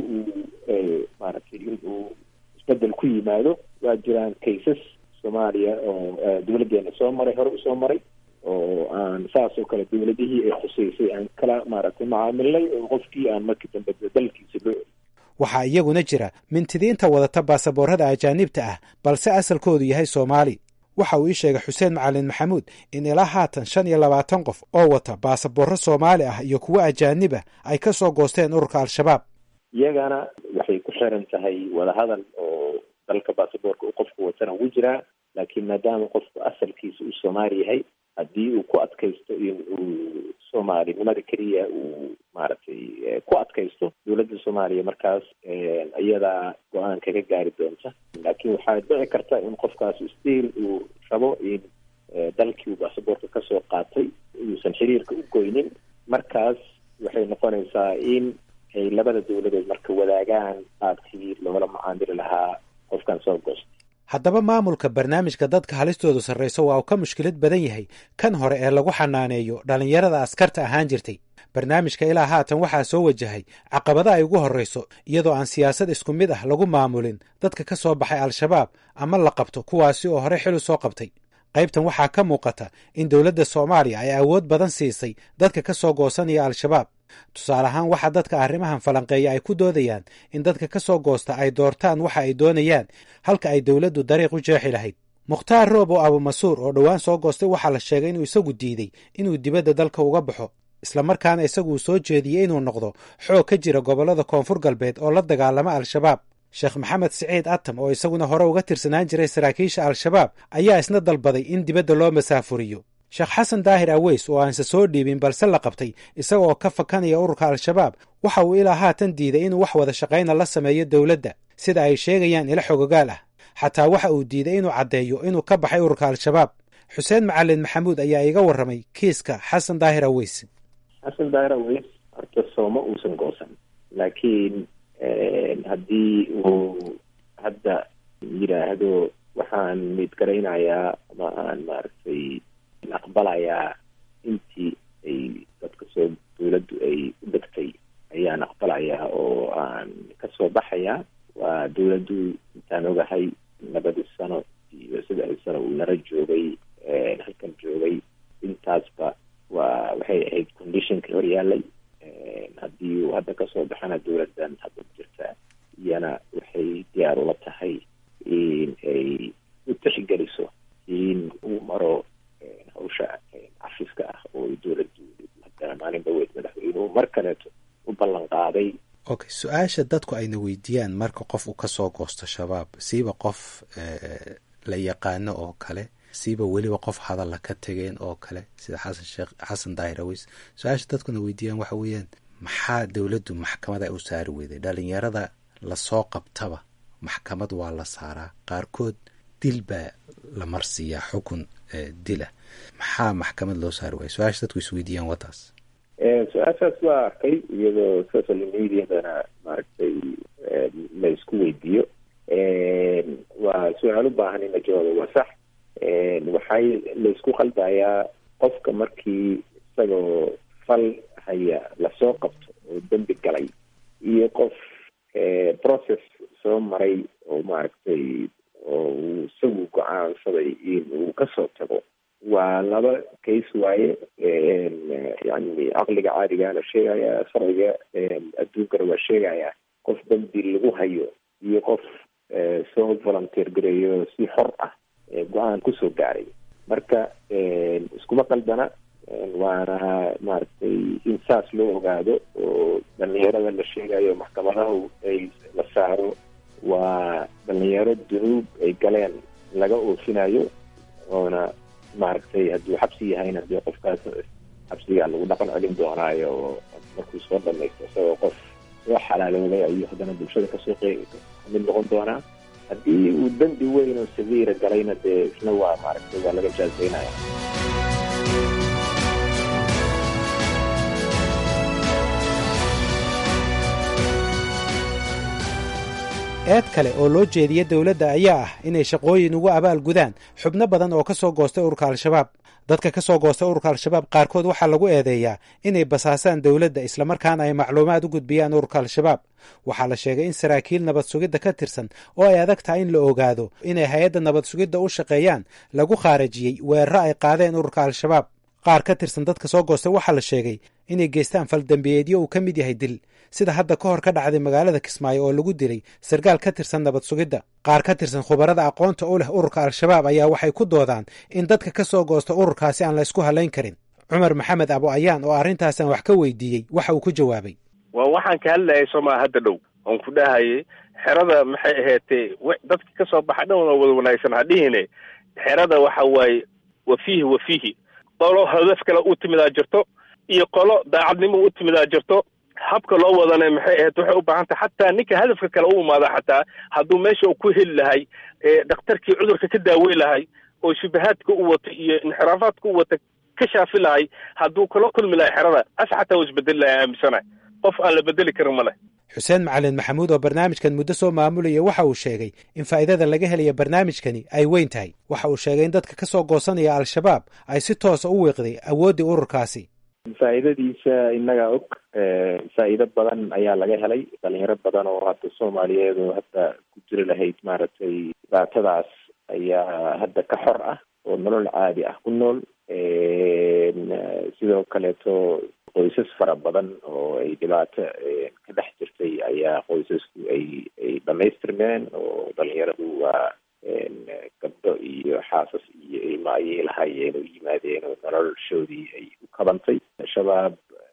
uu maaragtay inuu isbedel ku yimaado. waa jiraan cases soomaaliya oo dowladdeena soo maray, hore usoo maray, oo aan saas oo kale dowladihii ay khuseysay aan kala maaragtay macaamilnay oo qofkii aan markii dambe dalkiisa loo waxaa iyaguna jira mintidiinta wadata baasaboorada ajaanibta ah balse asalkoodu yahay Soomaali. waxa uu ii sheegay xuseen macalin maxamuud in ilaa haatan 25 qof oo wata baasaboorro Soomaali ah iyo kuwa ajaanib ah ay ka soo goosteen ururka al-shabaab. iyagana waxay ku xiran tahay wadahadal oo dalka baasaboorka uu qofku watana ugu jiraa, laakiin maadaama qofku asalkiisa uu Soomaali yahay, haddii uu ku adkaysto in uu soomaalinimada keliya uu maaragtay ku adkaysto, dowladda Soomaaliya markaas iyadaa go-aan kaga gaari doonta. laakiin waxaa dhici karta in qofkaas stiil uu rabo in dalkii uu baasaboorka kasoo qaatay uusan xiriirka u goynin. markaas waxay noqonaysaa in ay labada dowladood marka wadaagaan qaabkii loola macaamili lahaa qofkan soo goostay. haddaba maamulka barnaamijka dadka halistoodu sarrayso waa uu ka mushkilad badan yahay kan hore ee lagu xanaaneeyo dhallinyarada askarta ahaan jirtay. barnaamijka ilaa haatan waxaa soo wajahay caqabada ay ugu horrayso iyadoo aan siyaasad isku mid ah lagu maamulin dadka ka soo baxay al-shabaab ama la qabto kuwaasi oo hore xilu soo qabtay. qaybtan waxaa ka muuqata in dowladda Soomaaliya ay awood badan siisay dadka ka soo goosanaya al-shabaab. tusaale ahaan waxaa dadka arrimahan falanqeeya ay ku doodayaan in dadka ka soo goosta ay doortaan waxa ay doonayaan halka ay dowladdu dariiq u jeexi lahayd. mukhtaar roobo abumasuur oo dhowaan soo goostay waxaa la sheegay inuu isagu diiday inuu dibadda dalka uga baxo, islamarkaana isaguu soo jeediyey inuu noqdo xoog ka jira gobollada koonfur galbeed oo la dagaalama al-shabaab. sheekh maxamed siciid atam oo isaguna hore uga tirsanaan jiray saraakiisha al-shabaab ayaa isna dalbaday in dibadda loo masaafuriyo. sheekh xasan daahir aweys oo aanse soo dhiibin balse la qabtay isagoo ka fakanaya ururka al-shabaab waxa uu ilaa haatan diiday inuu wax wada shaqayna la sameeyo dowladda sida ay sheegayaan ilo xogogaal ah. xataa waxa uu diiday inuu caddeeyo inuu ka baxay ururka al-shabaab. xuseen macalin maxamuud ayaa iga warramay kiiska xasan daahir aweys. xasan daahir aweys horta sooma uusan goosan, laakiin haddii uu hadda yidhaahdo waxaan midgaraynayaa ama aan maaragtay aqbalayaa intii ay dadka soo dowladdu ay u dhegtay ayaan aqbalayaa oo aan kasoo baxayaa. waa dowladdu intaan ogahay 2 sano iyo 3 sano uu nala joogay, halkan joogay, intaasba waxay ahayd conditionka hor yaallay. haddii uu hadda kasoo baxana dowladdan hadda jirta iyana waxay diyaar ula tahay in ay u tixgeliso in uu maro hawsha cafiska ah oo dowladdu hadda maalin dhaweyd madaxweynuhu mar kaleeto u ballan qaaday. okay, su-aasha dadku ayna weydiiyaan marka qof uu ka soo goosto shabaab, siiba qof la yaqaano oo kale, siiba weliba qof hadalla ka tegeen oo kale sida xasan daahir aweys, su-aasha dadkuna weydiiyaan waxa weeyaan maxaa dowladdu maxkamada u saari weyday? dhalinyarada lasoo qabtaba maxkamad waa la saaraa, qaarkood dil baa la marsiiyaa, xukun dila. maxaa maxkamad loo saari waaya? su-aasha dadku isweydiiyaan wataas. su-aashaas waa arkay iyadoo social mediadana maaragtay la isku weydiiyo. waa su-aal u baahan in la jawaabo. waa sax, waxay la isku qaldayaa qofka markii isagoo fal haya lasoo qabto oo dembi galay iyo qof process soo maray oo maaragtay oo uu isagu go-aansaday in uu kasoo tago. waa laba case waaye. yani caqliga caadigaana sheegaya, sharciga adduunkana waa sheegaya qof dembi lagu hayo iyo qof soo volunteer gareeyo si xor ah go-aan kusoo gaaray. marka iskuma qaldana, waana maaragtay in saas loo ogaado oo dhalinyarada la sheegayo maxkamadaha ay la saaro waa dhalinyaro dunuub ay galeen laga oofinayo, oona maaragtay hadduu xabsi yahayna dee qofkaas xabsigaa lagu dhaqan celin doonaayo oo markuu soo dhamaysto isagoo qof soo xalaaloobay ayuu haddana bulshada kasoo kamid noqon doonaa. haddii uu dembi weyn oo sagiira galayna dee isna waa maaragtay waa laga jaazaynaya. eed kale oo loo jeediya dowladda ayaa ah inay shaqooyin ugu abaal gudaan xubno badan oo ka soo goostay ururka al-shabaab. dadka ka soo goostay ururka al-shabaab qaarkood waxaa lagu eedeeyaa inay basaasaan dowladda islamarkaana ay macluumaad u gudbiyaan ururka al-shabaab. waxaa la sheegay in saraakiil nabad sugidda ka tirsan oo ay adag tahay in la ogaado inay hay-adda nabad sugidda u shaqeeyaan lagu khaarajiyey weeraro ay qaadeen ururka al-shabaab. qaar ka tirsan dadka soo goostay waxaa la sheegay inay geystaan faldambiyeedyo uu ka mid yahay dil, sida hadda ka hor ka dhacday magaalada Kismaayo oo lagu dilay sarkaal ka tirsan nabad sugidda. qaar ka tirsan khubarada aqoonta u leh ururka al-shabaab ayaa waxay ku doodaan in dadka ka soo goosta ururkaasi aan la isku halayn karin. Cumar Maxamed Abu Ayaan oo arrintaasan wax ka weydiiyey waxa uu ku jawaabay: waa waxaan ka hadlayay Soomaa hadda dhow oon ku dhahayay xerada maxay ahaatee dadka ka soo baxay dhan wada wanaagsan hadhiine xerada waxa waaye wafihi qolo hadaf kale u timidaa jirto iyo qolo daacadnimo u timidaa jirto. habka loo wadana maxay ahayd waxay u baahan tahay xataa ninka hadafka kale u imaada xataa hadduu meesha ku heli lahay dhakhtarkii cudurka ka daaweyn lahay oo shubahaadka u wata iyo inxiraafaadka u wata ka shaafi lahay hadduu kala kulmi lahay xerada as xataa isbedel lahay aaminsanahay qof aan la bedeli karin ma leh. xuseen macalin maxamuud oo barnaamijkan muddo soo maamulaya waxa uu sheegay in faa'iidada laga helaya barnaamijkani ay weyn tahay. waxa uu sheegay in dadka ka soo goosanaya al-shabaab ay si toosa u wiiqday awooddii ururkaasi. faa'iidadiisa innagaa og. faa'iido badan ayaa laga helay. dhalinyaro badan oo hadda soomaaliyeed oo hadda ku jiri lahayd maaragtay dhibaatadaas ayaa hadda ka xor ah oo nolol caadi ah ku nool. sidoo kaleeto qoysas fara badan oo ay dhibaato ka dhex jirtay ayaa qoysasku ay dhamaystirmeen oo dhalinyaradu waa gabdho iyo xaasas iyo ilmo ayay lahaayeen oo yimaadeen oo noloshoodii ay u kabantay. shabaab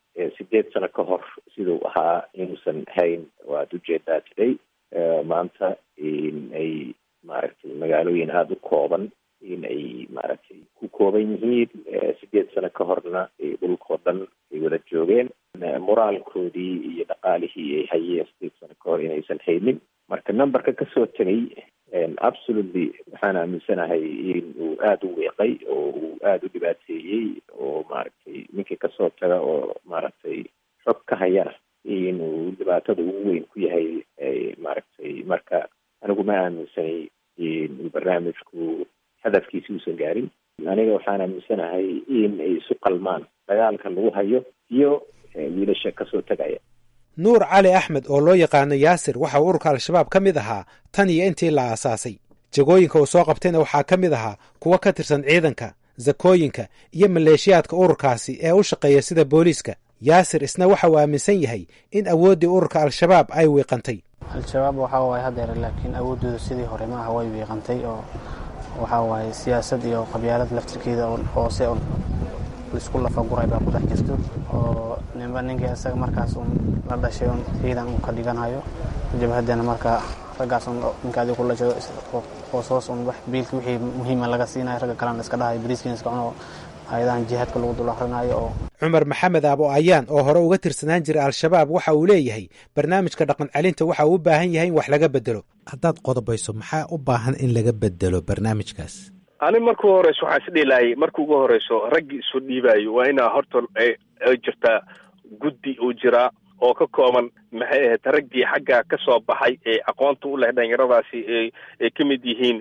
8 sano ka hor siduu ahaa inuusan hayn waad ujeedaa today. maanta in ay maaragtay magaalooyin aada u kooban in ay maaragtay ku kooban yihiin. 8 sano ka horna dhulkoo dhan ay wada joogeen. moraalkoodii iyo dhaqaalihii ay hayeen 8 sano ka hor inaysan haynin. marka numberka kasoo tegay absolutely waxaan aaminsanahay in uu aada u weeqay oo uu aada u dhibaateeyey oo maaragtay ninkii kasoo taga oo maaragtay xog ka hayana inuu dhibaatada ugu weyn ku yahay maaragtay. marka anigu ma aaminsanay in barnaamijku hadafkiisi uusan gaarin. aniga waxaan aaminsanahay in ay isu qalmaan dagaalka lagu hayo iyo wiilasha kasoo tagaya. nuur cali axmed oo loo yaqaano yaasir waxa uu ururka al-shabaab ka mid ahaa tan iyo intii la aasaasay. jagooyinka uu soo qabtayna waxaa ka mid ahaa kuwo ka tirsan ciidanka, zakooyinka iyo maleeshiyaadka ururkaasi ee u shaqeeya sida booliiska. yaasir isna waxa uu aaminsan yahay in awooddii ururka al-shabaab ay wiiqantay. al-shabaab waxa waaye haddeer laakiin awooddooda sidii hore ma aha way wiiqantay oo waxa waaye siyaasad iyo qabyaalad laftirkeeda oo hoose oo isku lafaguray baa ku dhex jirto oo ninkii isaga markaas la dhashay ciidan uu ka dhiganayo jabhadana markaa raggaas ninka adiga kula jiro hoos wax biilkii wixii muhiima laga siinayo ragga kalena iska dhahayo bariiskiina iska cuno hay-adahan jihaadka lagu dul akhrinayo oo cumar maxamed Abu Ayaan oo hore uga tirsanaan jiray al-shabaab waxa uu leeyahay barnaamijka dhaqan celinta waxa uu u baahan yahay in wax laga bedelo. haddaad qodobayso maxaa u baahan in laga bedelo barnaamijkaas? ani markuu horeyso waxaan isdhiilaayay markuu ugu horeyso raggii isu dhiibaayo waa inaa horta ay jirtaa guddi uu jiraa oo ka kooban maxay ahayd raggii xagga ka soo baxay ee aqoonta u leh dhalinyaradaasi ay ka mid yihiin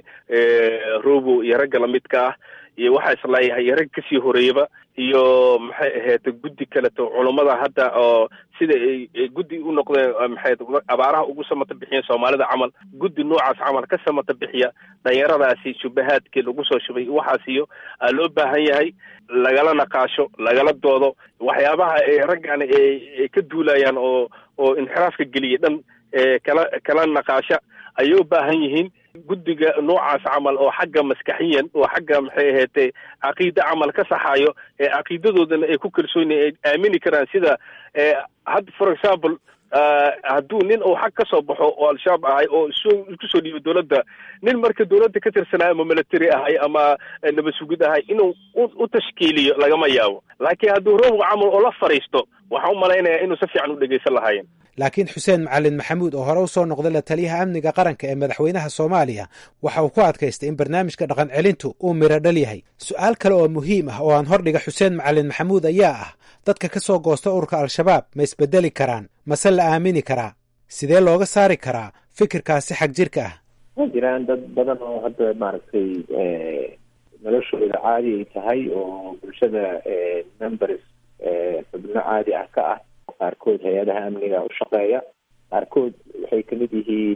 robo iyo ragga lamidka ah iyo waxaa isleeyahay rag kasii horeeyaba iyo maxay ahayd guddi kaleto culummada hadda oo sida ay guddi u noqdeen maxay abaaraha ugu samata bixiyeen soomaalida camal guddi noocaas camal ka samata bixiya dhalinyaradaasi shubahaadkii lagu soo shubay waxaas iyo loo baahan yahay lagala naqaasho lagala doodo waxyaabaha ay raggan ay ka duulayaan oo inxiraafka geliya dhan kala naqaasha ayay u baahan yihiin. guddiga noocaas camal oo xagga maskaxiyan oo xagga maxay ahaatee caqiide camal ka saxayo ee caqiidadoodana ay ku kalsoon ay aamini karaan sida hadda for example hadduu nin uu xag ka soo baxo oo al-shabaab ahay oo isku soo dhiibo dowladda nin marka dowladda ka tirsanaayo ama military ahay ama nabad sugid ahay inuu u tashkiiliyo lagama yaabo laakiin hadduu robow camal oo la fadhiisto waxaan u malaynayaa inuu si fiican u dhegaysan lahaayeen laakiin xuseen macalin maxamuud oo hore u soo noqday la taliyaha amniga qaranka ee madaxweynaha soomaaliya waxa uu ku adkaystay in barnaamijka dhaqan celintu uu miro dhal yahay su-aal kale oo muhiim ah oo aan hordhiga xuseen macalin maxamuud ayaa ah dadka ka soo goosta ururka al-shabaab ma isbedeli karaan mase la aamini karaa sidee looga saari karaa fikirkaasi xag jirka ah ma jiraan dad badan oo hadda maaragtay noloshooda caadi ay tahay oo bulshada members xubno caadi ah ka ah qaarkood hay-adaha amniga u shaqeeya qaarkood waxay kamid yihiin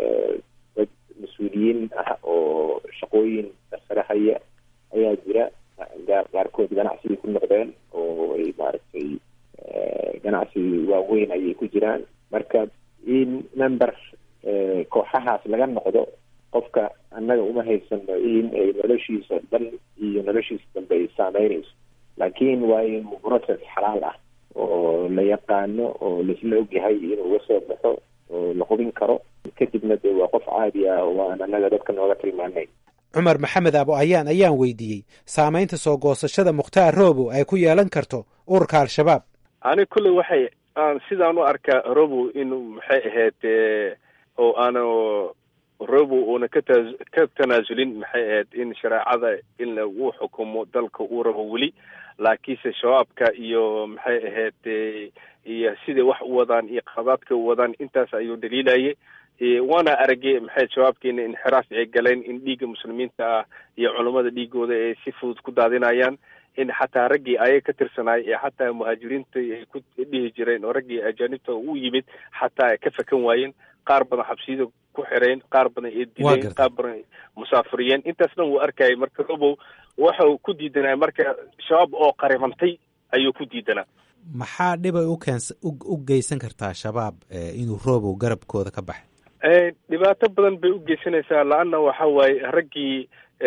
dad mas-uuliyiin ah oo shaqooyin sare haya ayaa jira qaarkood ganacsigay ku noqdeen oo ay maaragtay ganacsi waaweyn ayay ku jiraan marka in member kooxahaas laga noqdo qofka annaga uma haysano in ay noloshiisa dhan iyo noloshiisa dambe ay saameynayso laakiin waa in process xalaal ah oo la yaqaano oo laisla ogyahay inuu uga soo baxo oo la hubin karo kadibna dee waa qof caadi ah oo aan annaga dadka nooga tilmaanay cumar maxamed abo ayaan weydiiyey saamaynta soo goosashada mukhtaar robow ay ku yeelan karto ururka al-shabaab ani kulley waxay aan sidaan u arkaa robow inuu maxay ahayd oo aanu robow uuna ka tanaasulin maxay ahayd in shareecada in lagu xukumo dalka uu rabo weli laakiinse shabaabka iyo maxay ahayd iyo siday wax u wadaan iyo qaladaadka u wadaan intaas ayuu daliilayay waana aragay maxay shabaabkeena inxiraaf ay galeen in dhiigga muslimiinta ah iyo culammada dhiigooda ay si fudud ku daadinayaan in xataa raggii ayay ka tirsanaay ee xataa muhaajiriinta ay ku dhihi jireen oo raggii ajaanibta u yimid xataa ay ka fakan waayeen qaar badan xabsiyada ku xireen qaar badan ay dileen qaar badan musaafiriyeen intaas dhan wuu arkayay marka robow waxau ku diidanaa marka shabaab oo qaribantay ayuu ku diidanaa maxaa dhibay u geysan kartaa shabaab inuu robow garabkooda ka baxay dhibaato badan bay u geysanaysaa la-anna waxa waaye raggii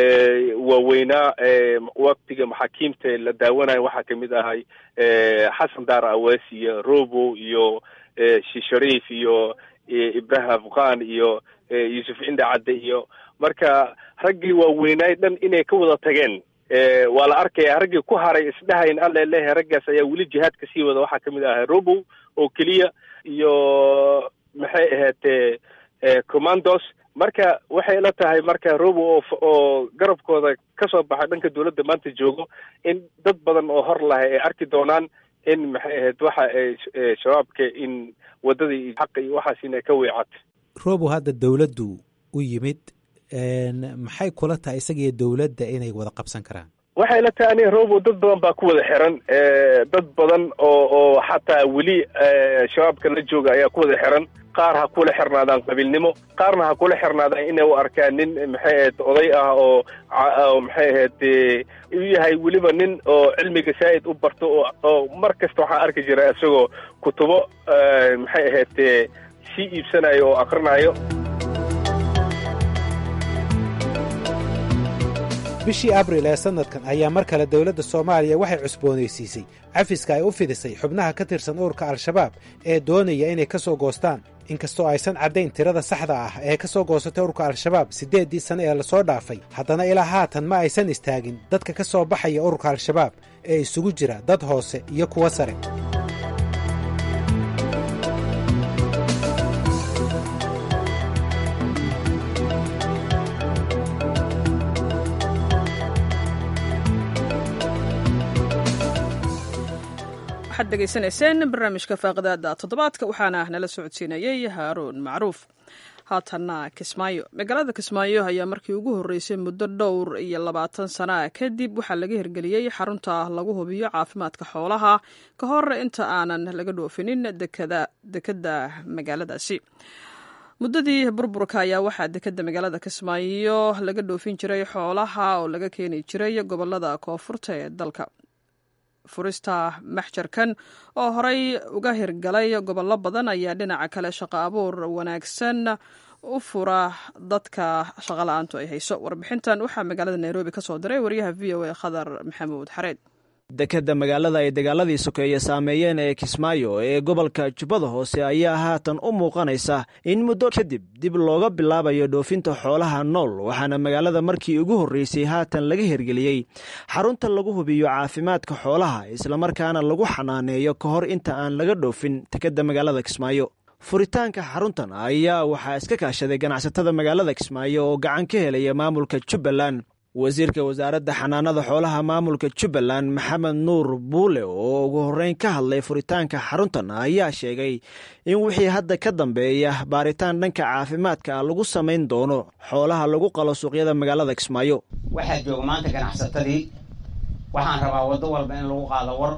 waaweynaa waktiga maxaakiimta la daawanayo waxaa kamid ahay xasan daar awees iyo robow iyo shishariif iyo ibrahim afqan iyo yuusuf cinde cadde iyo marka raggii waaweynaay dhan inay ka wada tageen waa la arkaya raggii ku haray isdhahayn alla leeyahay raggaas ayaa weli jihaadka sii wada waxaa kamid ahay robow oo keliya iyo maxay ahayd commandos marka waxay la tahay marka robow oo garabkooda kasoo baxay dhanka dawladda maanta joogo in dad badan oo hor lahay ay arki doonaan in maxay ahayd waxa ay shabaabka in wadadii xaqa iyo waxaas inay ka weecatay robow hadda dawladdu u yimid maxay kula tahay isagiyo dawladda inay wada qabsan karaan waxay la tahay ani robow dad badan baa ku wada xiran dad badan oo xataa weli shabaabka la jooga ayaa ku wada xiran qaar ha kula xirnaadaan qabiilnimo qaarna ha kula xirnaadaan inay u arkaan nin maxay ahayd oday ah oo maxay ahayd u yahay weliba nin oo cilmiga saa'id u barto oo mar kasta waxaan arki jira isagoo kutubo maxay ahayd sii iibsanayo oo akrinayo bishii abril ee sanadkan ayaa mar kale dowladda soomaaliya waxay cusboonaysiisay cafiska ay u fidisay xubnaha ka tirsan ururka al-shabaab ee doonaya inay ka soo goostaan inkastoo aysan caddayn tirada saxda ah ee ka soo goosatay ururka al-shabaab 8 sano ee lasoo dhaafay haddana ilaa haatan ma aysan istaagin dadka ka soo baxaya ururka al-shabaab ee isugu jira dad hoose iyo kuwa sare waxaad degeysanayseen barnaamijka faaqidaada toddobaadka waxaana nala socodsiinayey haaruun macruuf haatanna kismaayo magaalada kismaayo ayaa markii ugu horreysay muddo dhowr iyo 20 sana kadib waxaa laga hirgeliyey xarunta lagu hubiyo caafimaadka xoolaha ka hor inta aanan laga dhoofinin dekada magaaladaasi muddadii burburka ayaa waxaa dekada magaalada kismaayo laga dhoofin jiray xoolaha oo laga keeni jiray gobolada koonfurta ee dalka furista maxjarkan oo horey uga hirgalay gobollo badan ayaa dhinaca kale shaqo abuur wanaagsan u fura dadka shaqola'aantu ay hayso warbixintan waxaa magaalada nairobi ka soo diray wariyaha v o a khadar maxamuud xareed dekeda magaalada ay dagaaladii sokeeye saameeyeen ee Kismaayo ee gobolka Jubbada Hoose ayaa haatan u muuqanaysa in muddo kadib dib looga bilaabayo dhoofinta xoolaha nool, waxaana magaalada markii ugu horreysay haatan laga hirgeliyey xarunta lagu hubiyo caafimaadka xoolaha islamarkaana lagu xanaaneeyo ka hor inta aan laga dhoofin dekeda magaalada Kismaayo. Furitaanka xaruntan ayaa waxaa iska kaashaday ganacsatada magaalada Kismaayo oo gacan ka helaya maamulka Jubbaland. wasiirka wasaaradda xanaanada xoolaha maamulka Jubbaland Maxamed Nuur Buule oo ugu horreyn ka hadlay furitaanka xaruntan ayaa sheegay in wixii hadda ka dambeeya baaritaan dhanka caafimaadka lagu samayn doono xoolaha lagu qalo suuqyada magaalada Kismaayo. waxaa jooga maanta ganacsatadii, waxaan rabaa waddo walba in lagu qaado war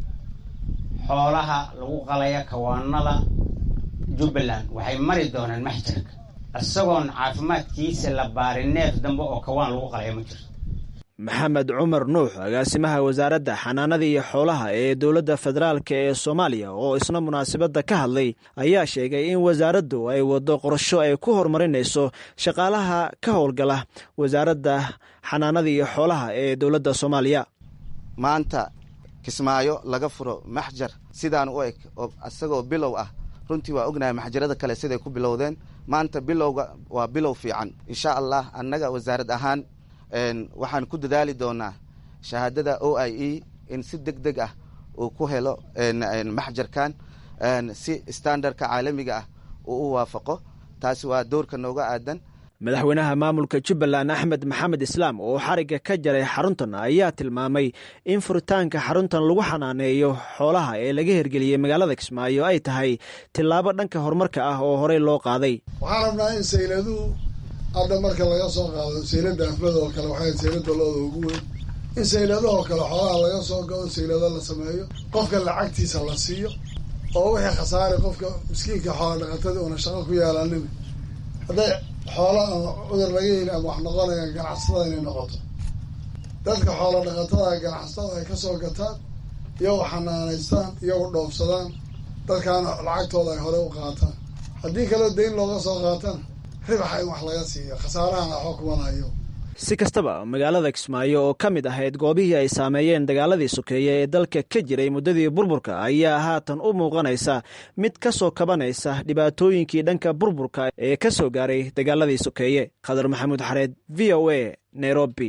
xoolaha lagu qalaya kawaanada Jubbaland waxay mari doonaan maxjarka isagoon caafimaadkiisa la baarin neef dambe oo kawaan lagu qalay ma jiro. Maxamed Cumar Nuux, agaasimaha wasaaradda xanaanada iyo xoolaha ee dowladda federaalka ee Soomaaliya oo isna munaasabadda ka hadlay ayaa sheegay in wasaaraddu ay wado qorsho ay ku horumarinayso shaqaalaha ka howlgala wasaaradda xanaanada iyo xoolaha ee dowladda Soomaaliya. maanta Kismaayo laga furo maxjar sidaan u eg oo asagoo bilow ah, runtii waa ognahay maxjarada kale siday ku bilowdeen. maanta bilowga waa bilow fiican. insha Allah annaga wasaarad ahaan waxaan ku dadaali doonaa shahaadada OIE in si degdeg ah uu ku helo maxjarkan si standardka caalamiga ah uu u waafaqo. taasi waa doorka nooga aadan. madaxweynaha maamulka Jubbaland Axmed Maxamed Islaam oo xariga ka jaray xaruntan ayaa tilmaamay in furitaanka xaruntan lagu xanaaneeyo xoolaha ee laga hirgeliyey magaalada Kismaayo ay tahay tilaabo dhanka horumarka ah oo horey loo qaaday. waxaan rabnaa in sayladu hadda marka laga soo qaado saylada aflada oo kale waxay saylada looda ugu weyn in saylada oo kale xoolaha laga soo gado saylada la sameeyo, qofka lacagtiisa la siiyo oo wixii khasaare qofka miskiinka xoola dhaqatada una shaqo ku yeelanin hadday xoola ama cudur laga heli ama wax noqonayaan ganacsatada inay noqoto. dadka xoola dhaqatada ganacsatada ay kasoo gataan iyagoo xanaanaystaan iyagoo dhoofsadaan, dadkaana lacagtooda ay hore u qaataan. haddii kaloo dayn looga soo qaatana ribaxa in wax laga siiyo, khasaarahana waxba kuma lahayo. si kastaba magaalada Kismaayo oo ka mid ahayd goobihii ay saameeyeen dagaaladii sokeeye ee dalka ka jiray muddadii burburka ayaa haatan u muuqanaysa mid ka soo kabanaysa dhibaatooyinkii dhanka burburka ee ka soo gaaray dagaaladii sokeeye. Khadar Maxamuud Xareed, VOA, Nairobi.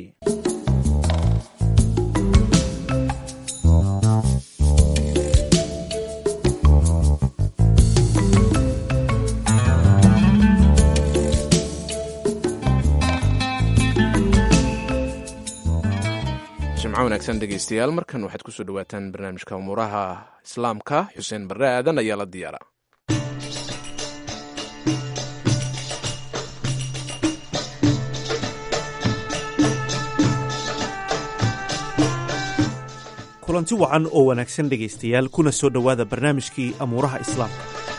wanaagsan dhegeystayaal, markan waxaad ku soo dhawaataan barnaamijka umuuraha islaamka. Xuseen Barre Aadan ayaa la diyaara. kulanti wacan oo wanaagsan dhegaystayaal, kuna soo dhowaada barnaamijkii amuuraha islaamka.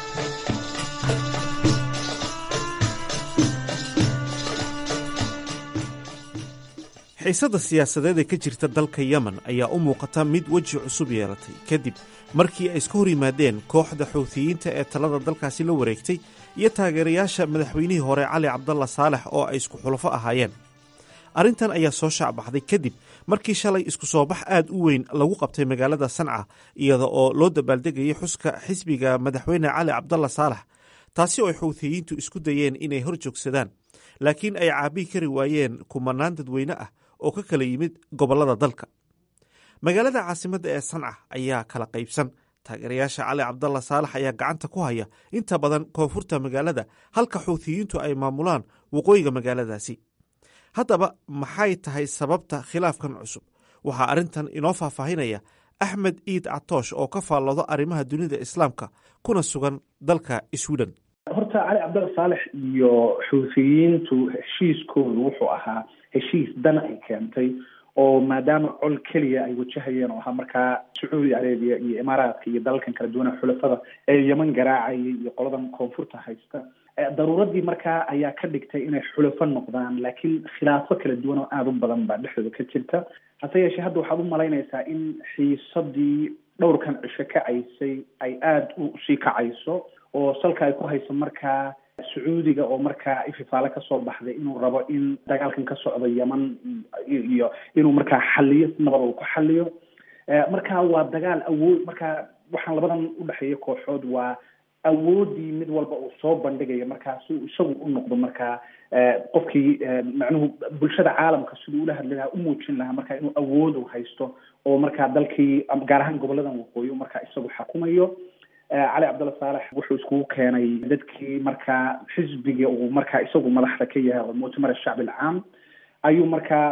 xiisadda siyaasadeed ee ka jirta dalka yemen ayaa u muuqata mid weji cusub yeelatay kadib markii ay iska hor yimaadeen kooxda xuutiyiinta ee talada dalkaasi la wareegtay iyo taageerayaasha madaxweynihii hore cali cabdalla saalex oo ay isku xulafo ahaayeen. arrintan ayaa soo shaacbaxday kadib markii shalay isku soo bax aad u weyn lagu qabtay magaalada Sanca iyada oo loo dabaaldegayay xuska xisbiga madaxweyne cali cabdalla saalex, taasi oo ay xuutiyiintu isku dayeen inay hor joogsadaan, laakiin ay caabi kari waayeen kumanaan dadweyne ah oo ka kala yimid gobollada dalka. magaalada caasimadda ee Sanca ayaa kala qaybsan. taageerayaasha cali cabdalla saalex ayaa gacanta ku haya inta badan koonfurta magaalada, halka xuutiyiintu ay maamulaan waqooyiga magaaladaasi. haddaba maxay tahay sababta khilaafkan cusub? waxaa arrintan inoo faahfaahinaya Axmed Iid Catoosh oo ka faallooda arrimaha dunida islaamka kuna sugan dalka Sweden. horta cali cabdalla saalex iyo xuutiyiintu heshiiskoodu wuxuu ahaa heshiis dan ay keentay, oo maadaama col keliya ay wajahayeen oo ahaa markaa Sacuudi Arabiya iyo Imaaraadka iyo dalalkan kala duwan xulafada ee Yemen garaacayay iyo qoladan koonfurta haysta, daruuradii markaa ayaa ka dhigtay inay xulafo noqdaan, laakiin khilaafo kala duwan oo aada u badan baa dhexdooda ka jirta. hase yeeshee hadda waxaad u malaynaysaa in xiisadii dhowrkan cisho kacaysay ay aada u sii kacayso, oo salka ay ku hayso markaa Sacuudiga oo markaa ififaale kasoo baxday inuu rabo in dagaalkan ka socdo Yemen iyo inuu markaa xaliyo nabad uu ku xaliyo. marka waa dagaal awood, marka waxaan labadan udhexeeya kooxood waa awoodii mid walba uu soo bandhigaya markaa si uu isagu u noqdo markaa qofkii macnuhu bulshada caalamka siduu ula hadli lahaa u muujin lahaa markaa inuu awood u haysto oo markaa dalkii gaar ahaan goboladan waqooyi markaa isagu xakumayo. cali cabdalla saalex wuxuu iskugu keenay dadkii markaa xisbiga uu markaa isagu madaxda ka yahay oo muctamar ashacbi alcaam ayuu markaa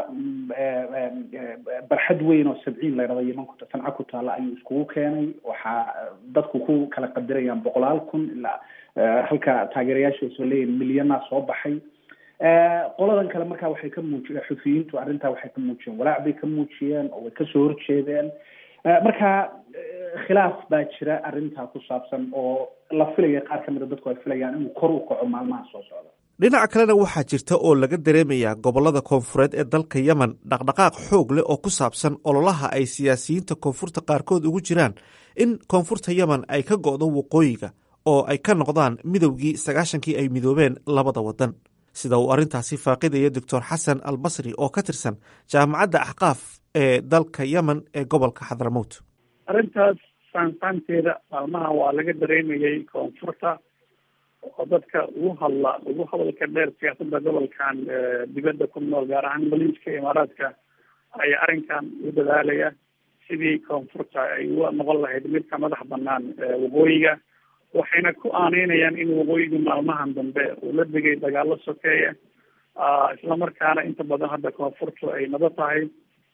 barxad weyn oo 70 la yidhahdo yeman sanca ku taala ayuu iskugu keenay. waxaa dadku ku kala qadirayaan 100,000 ilaa halka taageerayaashiisu leeyihiin milyanaa soo baxay. qoladan kale markaa waxay ka muujiyeen xufiyiintu arrintaa waxay ka muujiyeen walaac bay ka muujiyeen oo way kasoo horjeedeen. marka khilaaf baa jira arrintaa ku saabsan oo la filaya qaar ka mida dadku ay filayaan inuu kor u kaco maalmaha soo socda. dhinaca kalena waxaa jirta oo laga dareemayaa gobollada koonfureed ee dalka yemen dhaqdhaqaaq xoog leh oo ku saabsan ololaha ay siyaasiyiinta koonfurta qaarkood ugu jiraan in koonfurta yemen ay ka go'do waqooyiga oo ay ka noqdaan midowgii 90kii ay midoobeen labada waddan, sida uu arrintaasi faaqidaya doctor xasan albasri oo ka tirsan jaamacadda axqaaf ee dalka yemen ee gobolka xadramowt. arrintaas faanfaanteeda maalmaha waa laga dareemayay koonfurta oo dadka ugu hadalka dheer siyaasadda gobolkan dibadda ku nool gaar ahaan maliiska imaaraadka ayaa arrinkan u dadaalaya sidii koonfurta ay u noqon lahayd midka madax banaan waqooyiga, waxayna ku aaneynayaan in waqooyigu maalmahan dambe uu la degay dagaalo sokeeya, islamarkaana inta badan hadda koonfurtu ay nabad tahay.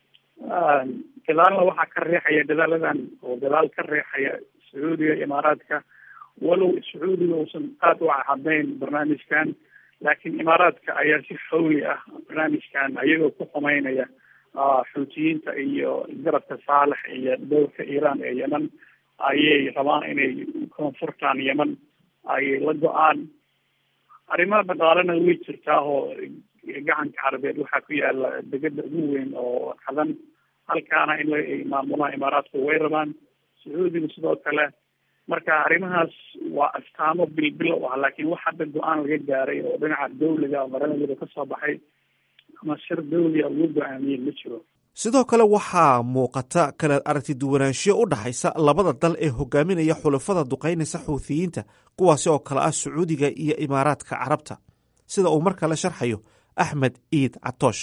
gadaalna waxaa ka riixaya dadaaladan oo gadaal ka riixaya sacuudiga imaaraadka, walow sacuudiga uusan aada u cadayn barnaamijkan, laakiin imaaraadka ayaa si xawli ah barnaamijkan ayagoo ku xumeynaya xuutiyiinta iyo garabka saalex iyo dowlka iiraan ee yemen ayay rabaan inay koonfurtan yemen ay la go-aan. arrimaha dhaqaalena way jirtaa oo gacanka carabeed waxaa ku yaala degada ugu weyn oo cadan, halkaana in maamulaha imaaraadku way rabaan, sacuudiga sidoo kale. marka arrimahaas waa astaamo bilbilow ah, laakiin wax hadda go-aan laga gaaray oo dhinaca dawliga maradooda ka soo baxay ama shir dawliga ugu go-aamiyeen ma jiro. sidoo kale waxaa muuqata kala aragti duwanaanshiyo u dhaxaysa labada dal ee hogaaminaya xulafada duqaynaysa xuuthiyiinta, kuwaasi oo kale ah sacuudiga iyo imaaraadka carabta, sida uu mar kale sharxayo axmed iid catoosh.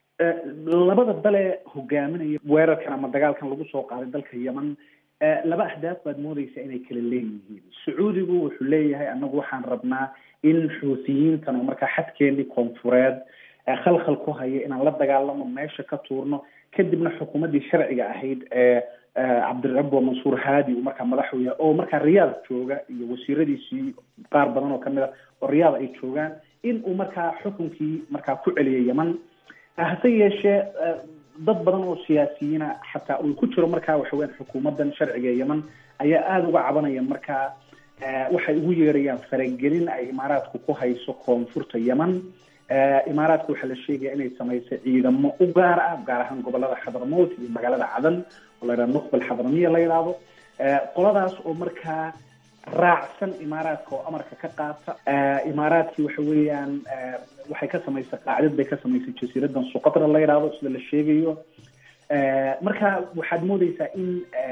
labada dale hogaaminaya weerarkan ama dagaalkan lagu soo qaaday dalka yemen laba ahdaaf baad moodeysa inay kala leeyihiin. sacuudigu wuxuu leeyahay anagu waxaan rabnaa in xuuthiyiintan oo markaa xadkeenii koonfureed khalkhal ku haya inaan la dagaalamo, meesha ka tuurno, kadibna xukuumaddii sharciga ahayd ee cabdirabbo mansuur haadi uu markaa madaxu yahay oo markaa riyaad jooga iyo wasiiradiisii qaar badan oo kamid a oo riyaad ay joogaan, in uu markaa xukunkii markaa ku celiyay yemen. hase yeeshee dad badan oo siyaasiyiina xataa uu ku jiro markaa waxaweyaan xukuumaddan sharciga ee yemen ayaa aada uga cabanaya markaa waxay ugu yeerayaan faragelin ay imaaraadku ku hayso koonfurta yemen. imaaraadku waxaa la sheegaya inay samaysay ciidamo u gaar ah gaar ahaan gobolada xadramowt iyo magaalada cadan oo la yidhahdo nuqbal xadramiya la yidhaahdo. qoladaas oo markaa raacsan imaaraadka oo amarka ka qaata. imaaraadkii waxa weeyaan waxay ka samaysay qaacdad bay ka samaysay jasiiradan suqatra la yidhaahdo sida la sheegayo. marka waxaad moodeysaa in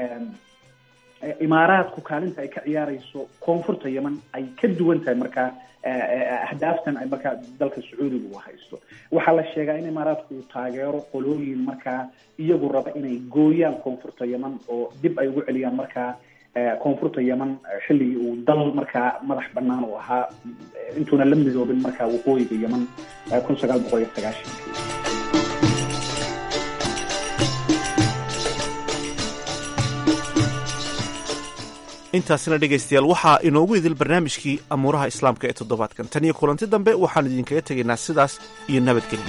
imaaraadku kaalinta ay ka ciyaarayso koonfurta yemen ay ka duwan tahay markaa ahdaaftan ay markaa dalka sacuudiga uu haysto. waxaa la sheegaa in imaaraadku uu taageero qolooyin markaa iyagu raba inay gooyaan koonfurta yemen oo dib ay ugu celiyaan markaa koonfurta yemen xilligii uu dal markaa madax banaan uu ahaa intuuna la midoobin markaa waqooyiga yemen 1990. intaasina dhegaystayaal waxaa inoogu idil barnaamijkii amuuraha islaamka ee toddobaadkan. tan iyo kulanti dambe waxaan idinkaga tegaynaa sidaas iyo nabadgelya.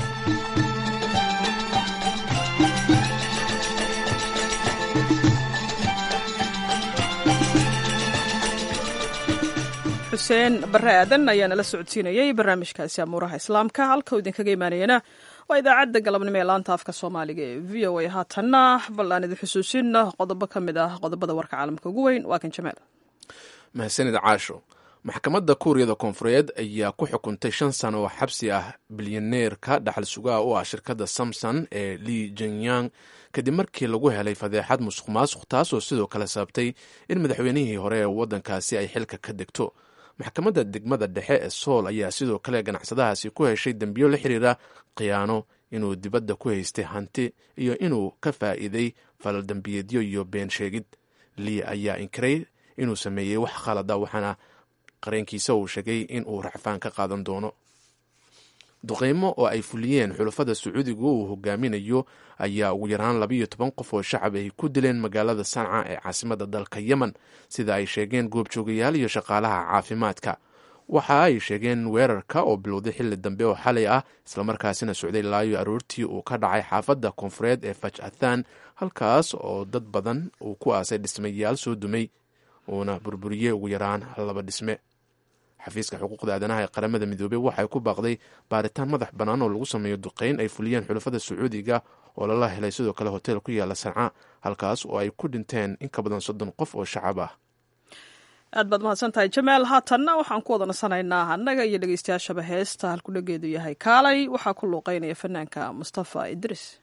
xuseen bare aadan ayaa nala socodsiinayay barnaamijkaasi amuuraha islaamka. halka uu idinkaga imaanayana waa idaacadda galabnimo ee laanta afka soomaaliga ee v o a. haatanna bal aan idin xusuusin qodobo ka mid ah qodobada warka caalamka ugu weyn. waa kan jamaal. mahadsanid caasho. maxkamadda kuuriyada koonfureed ayaa ku xukuntay 5 sano oo xabsi ah bilyaneerka dhaxal sugaha u ah shirkadda samson ee Lee Jae-myung kadib markii lagu helay fadeexad musuq maasuq taasoo sidoo kale sababtay in madaxweynihii hore ee waddankaasi ay xilka ka degto. maxkamadda degmada dhexe ee Seoul ayaa sidoo kale ganacsadahaasi ku heshay dembiyo la xiriira khiyaano, inuu dibadda ku haystay hanti iyo inuu ka faa'iiday falal dembiyeedyo iyo been sheegid. Lee ayaa inkiray inuu sameeyey wax khalada, waxaana qareenkiisa uu sheegay in uu racfaan ka qaadan doono. duqeymo oo ay fuliyeen xulafada Sacuudigu uu hogaaminayo ayaa ugu yaraan 12 qof oo shacab ay ku dileen magaalada Sanca ee caasimadda dalka Yemen, sida ay sheegeen goobjoogayaal iyo shaqaalaha caafimaadka. waxa ay sheegeen weerarka oo bilowday xilli dambe oo xalay ah islamarkaasina socday laayo aroortii uu ka dhacay xaafadda koonfureed ee Faj'athan, halkaas oo dad badan uu ku aasay dhismayaal soo dumay uuna burburiyey ugu yaraan 2 dhisme. xafiiska xuquuqda aadanaha ee qaramada midoobay waxay ku baaqday baaritaan madax bannaan oo lagu sameeyo duqeyn ay fuliyeen xulafada Sacuudiga oo lala helay sidoo kale hotel ku yaala Sanca, halkaas oo ay ku dhinteen in ka badan 30 qof oo shacab ah. aad baad mahadsantahay Jamaal. haatanna waxaan ku wada nasanaynaa annaga iyo dhegeystayaashaba heesta halku dhageedu yahay Kaalay, waxaa ku luuqeynaya fanaanka Mustafa Idris.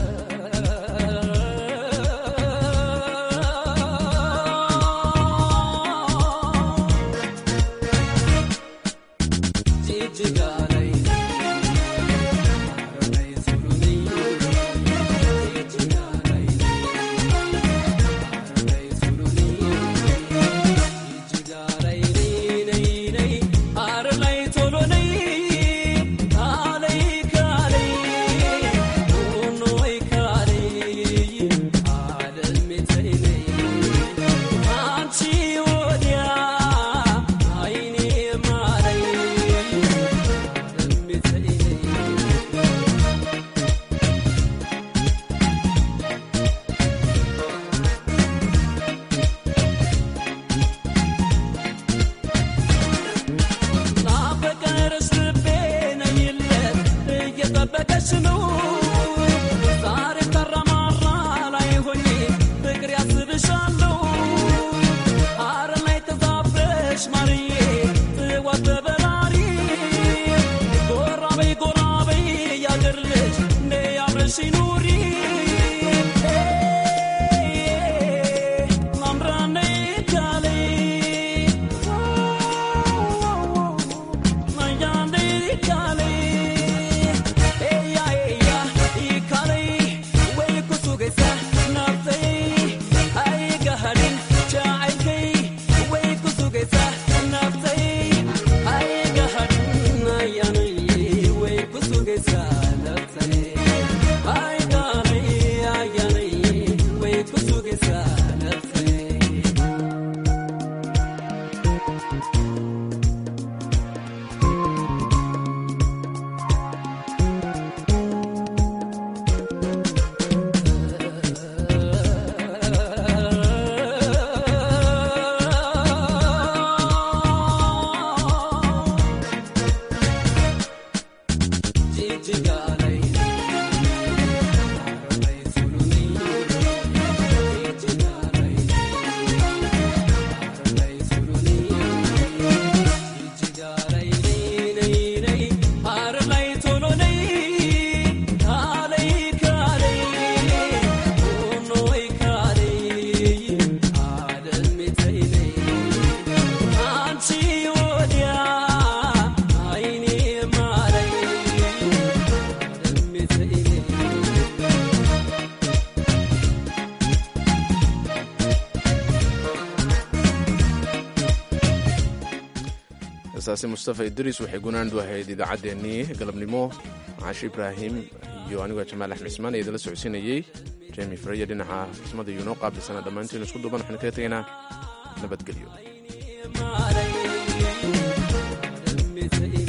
Mustafa Idris waxay gunaandu ahayd idaacaddeenii galabnimo. Caashi Ibraahim iyo anigoo Jamaal Axmed Ismaan idinla socodsiinayay. Jamie Freya dhinaca xismada iyo noo qaabilsana dhammaantiin isku duuban waxaan kaga tegaynaa nabadgelyo.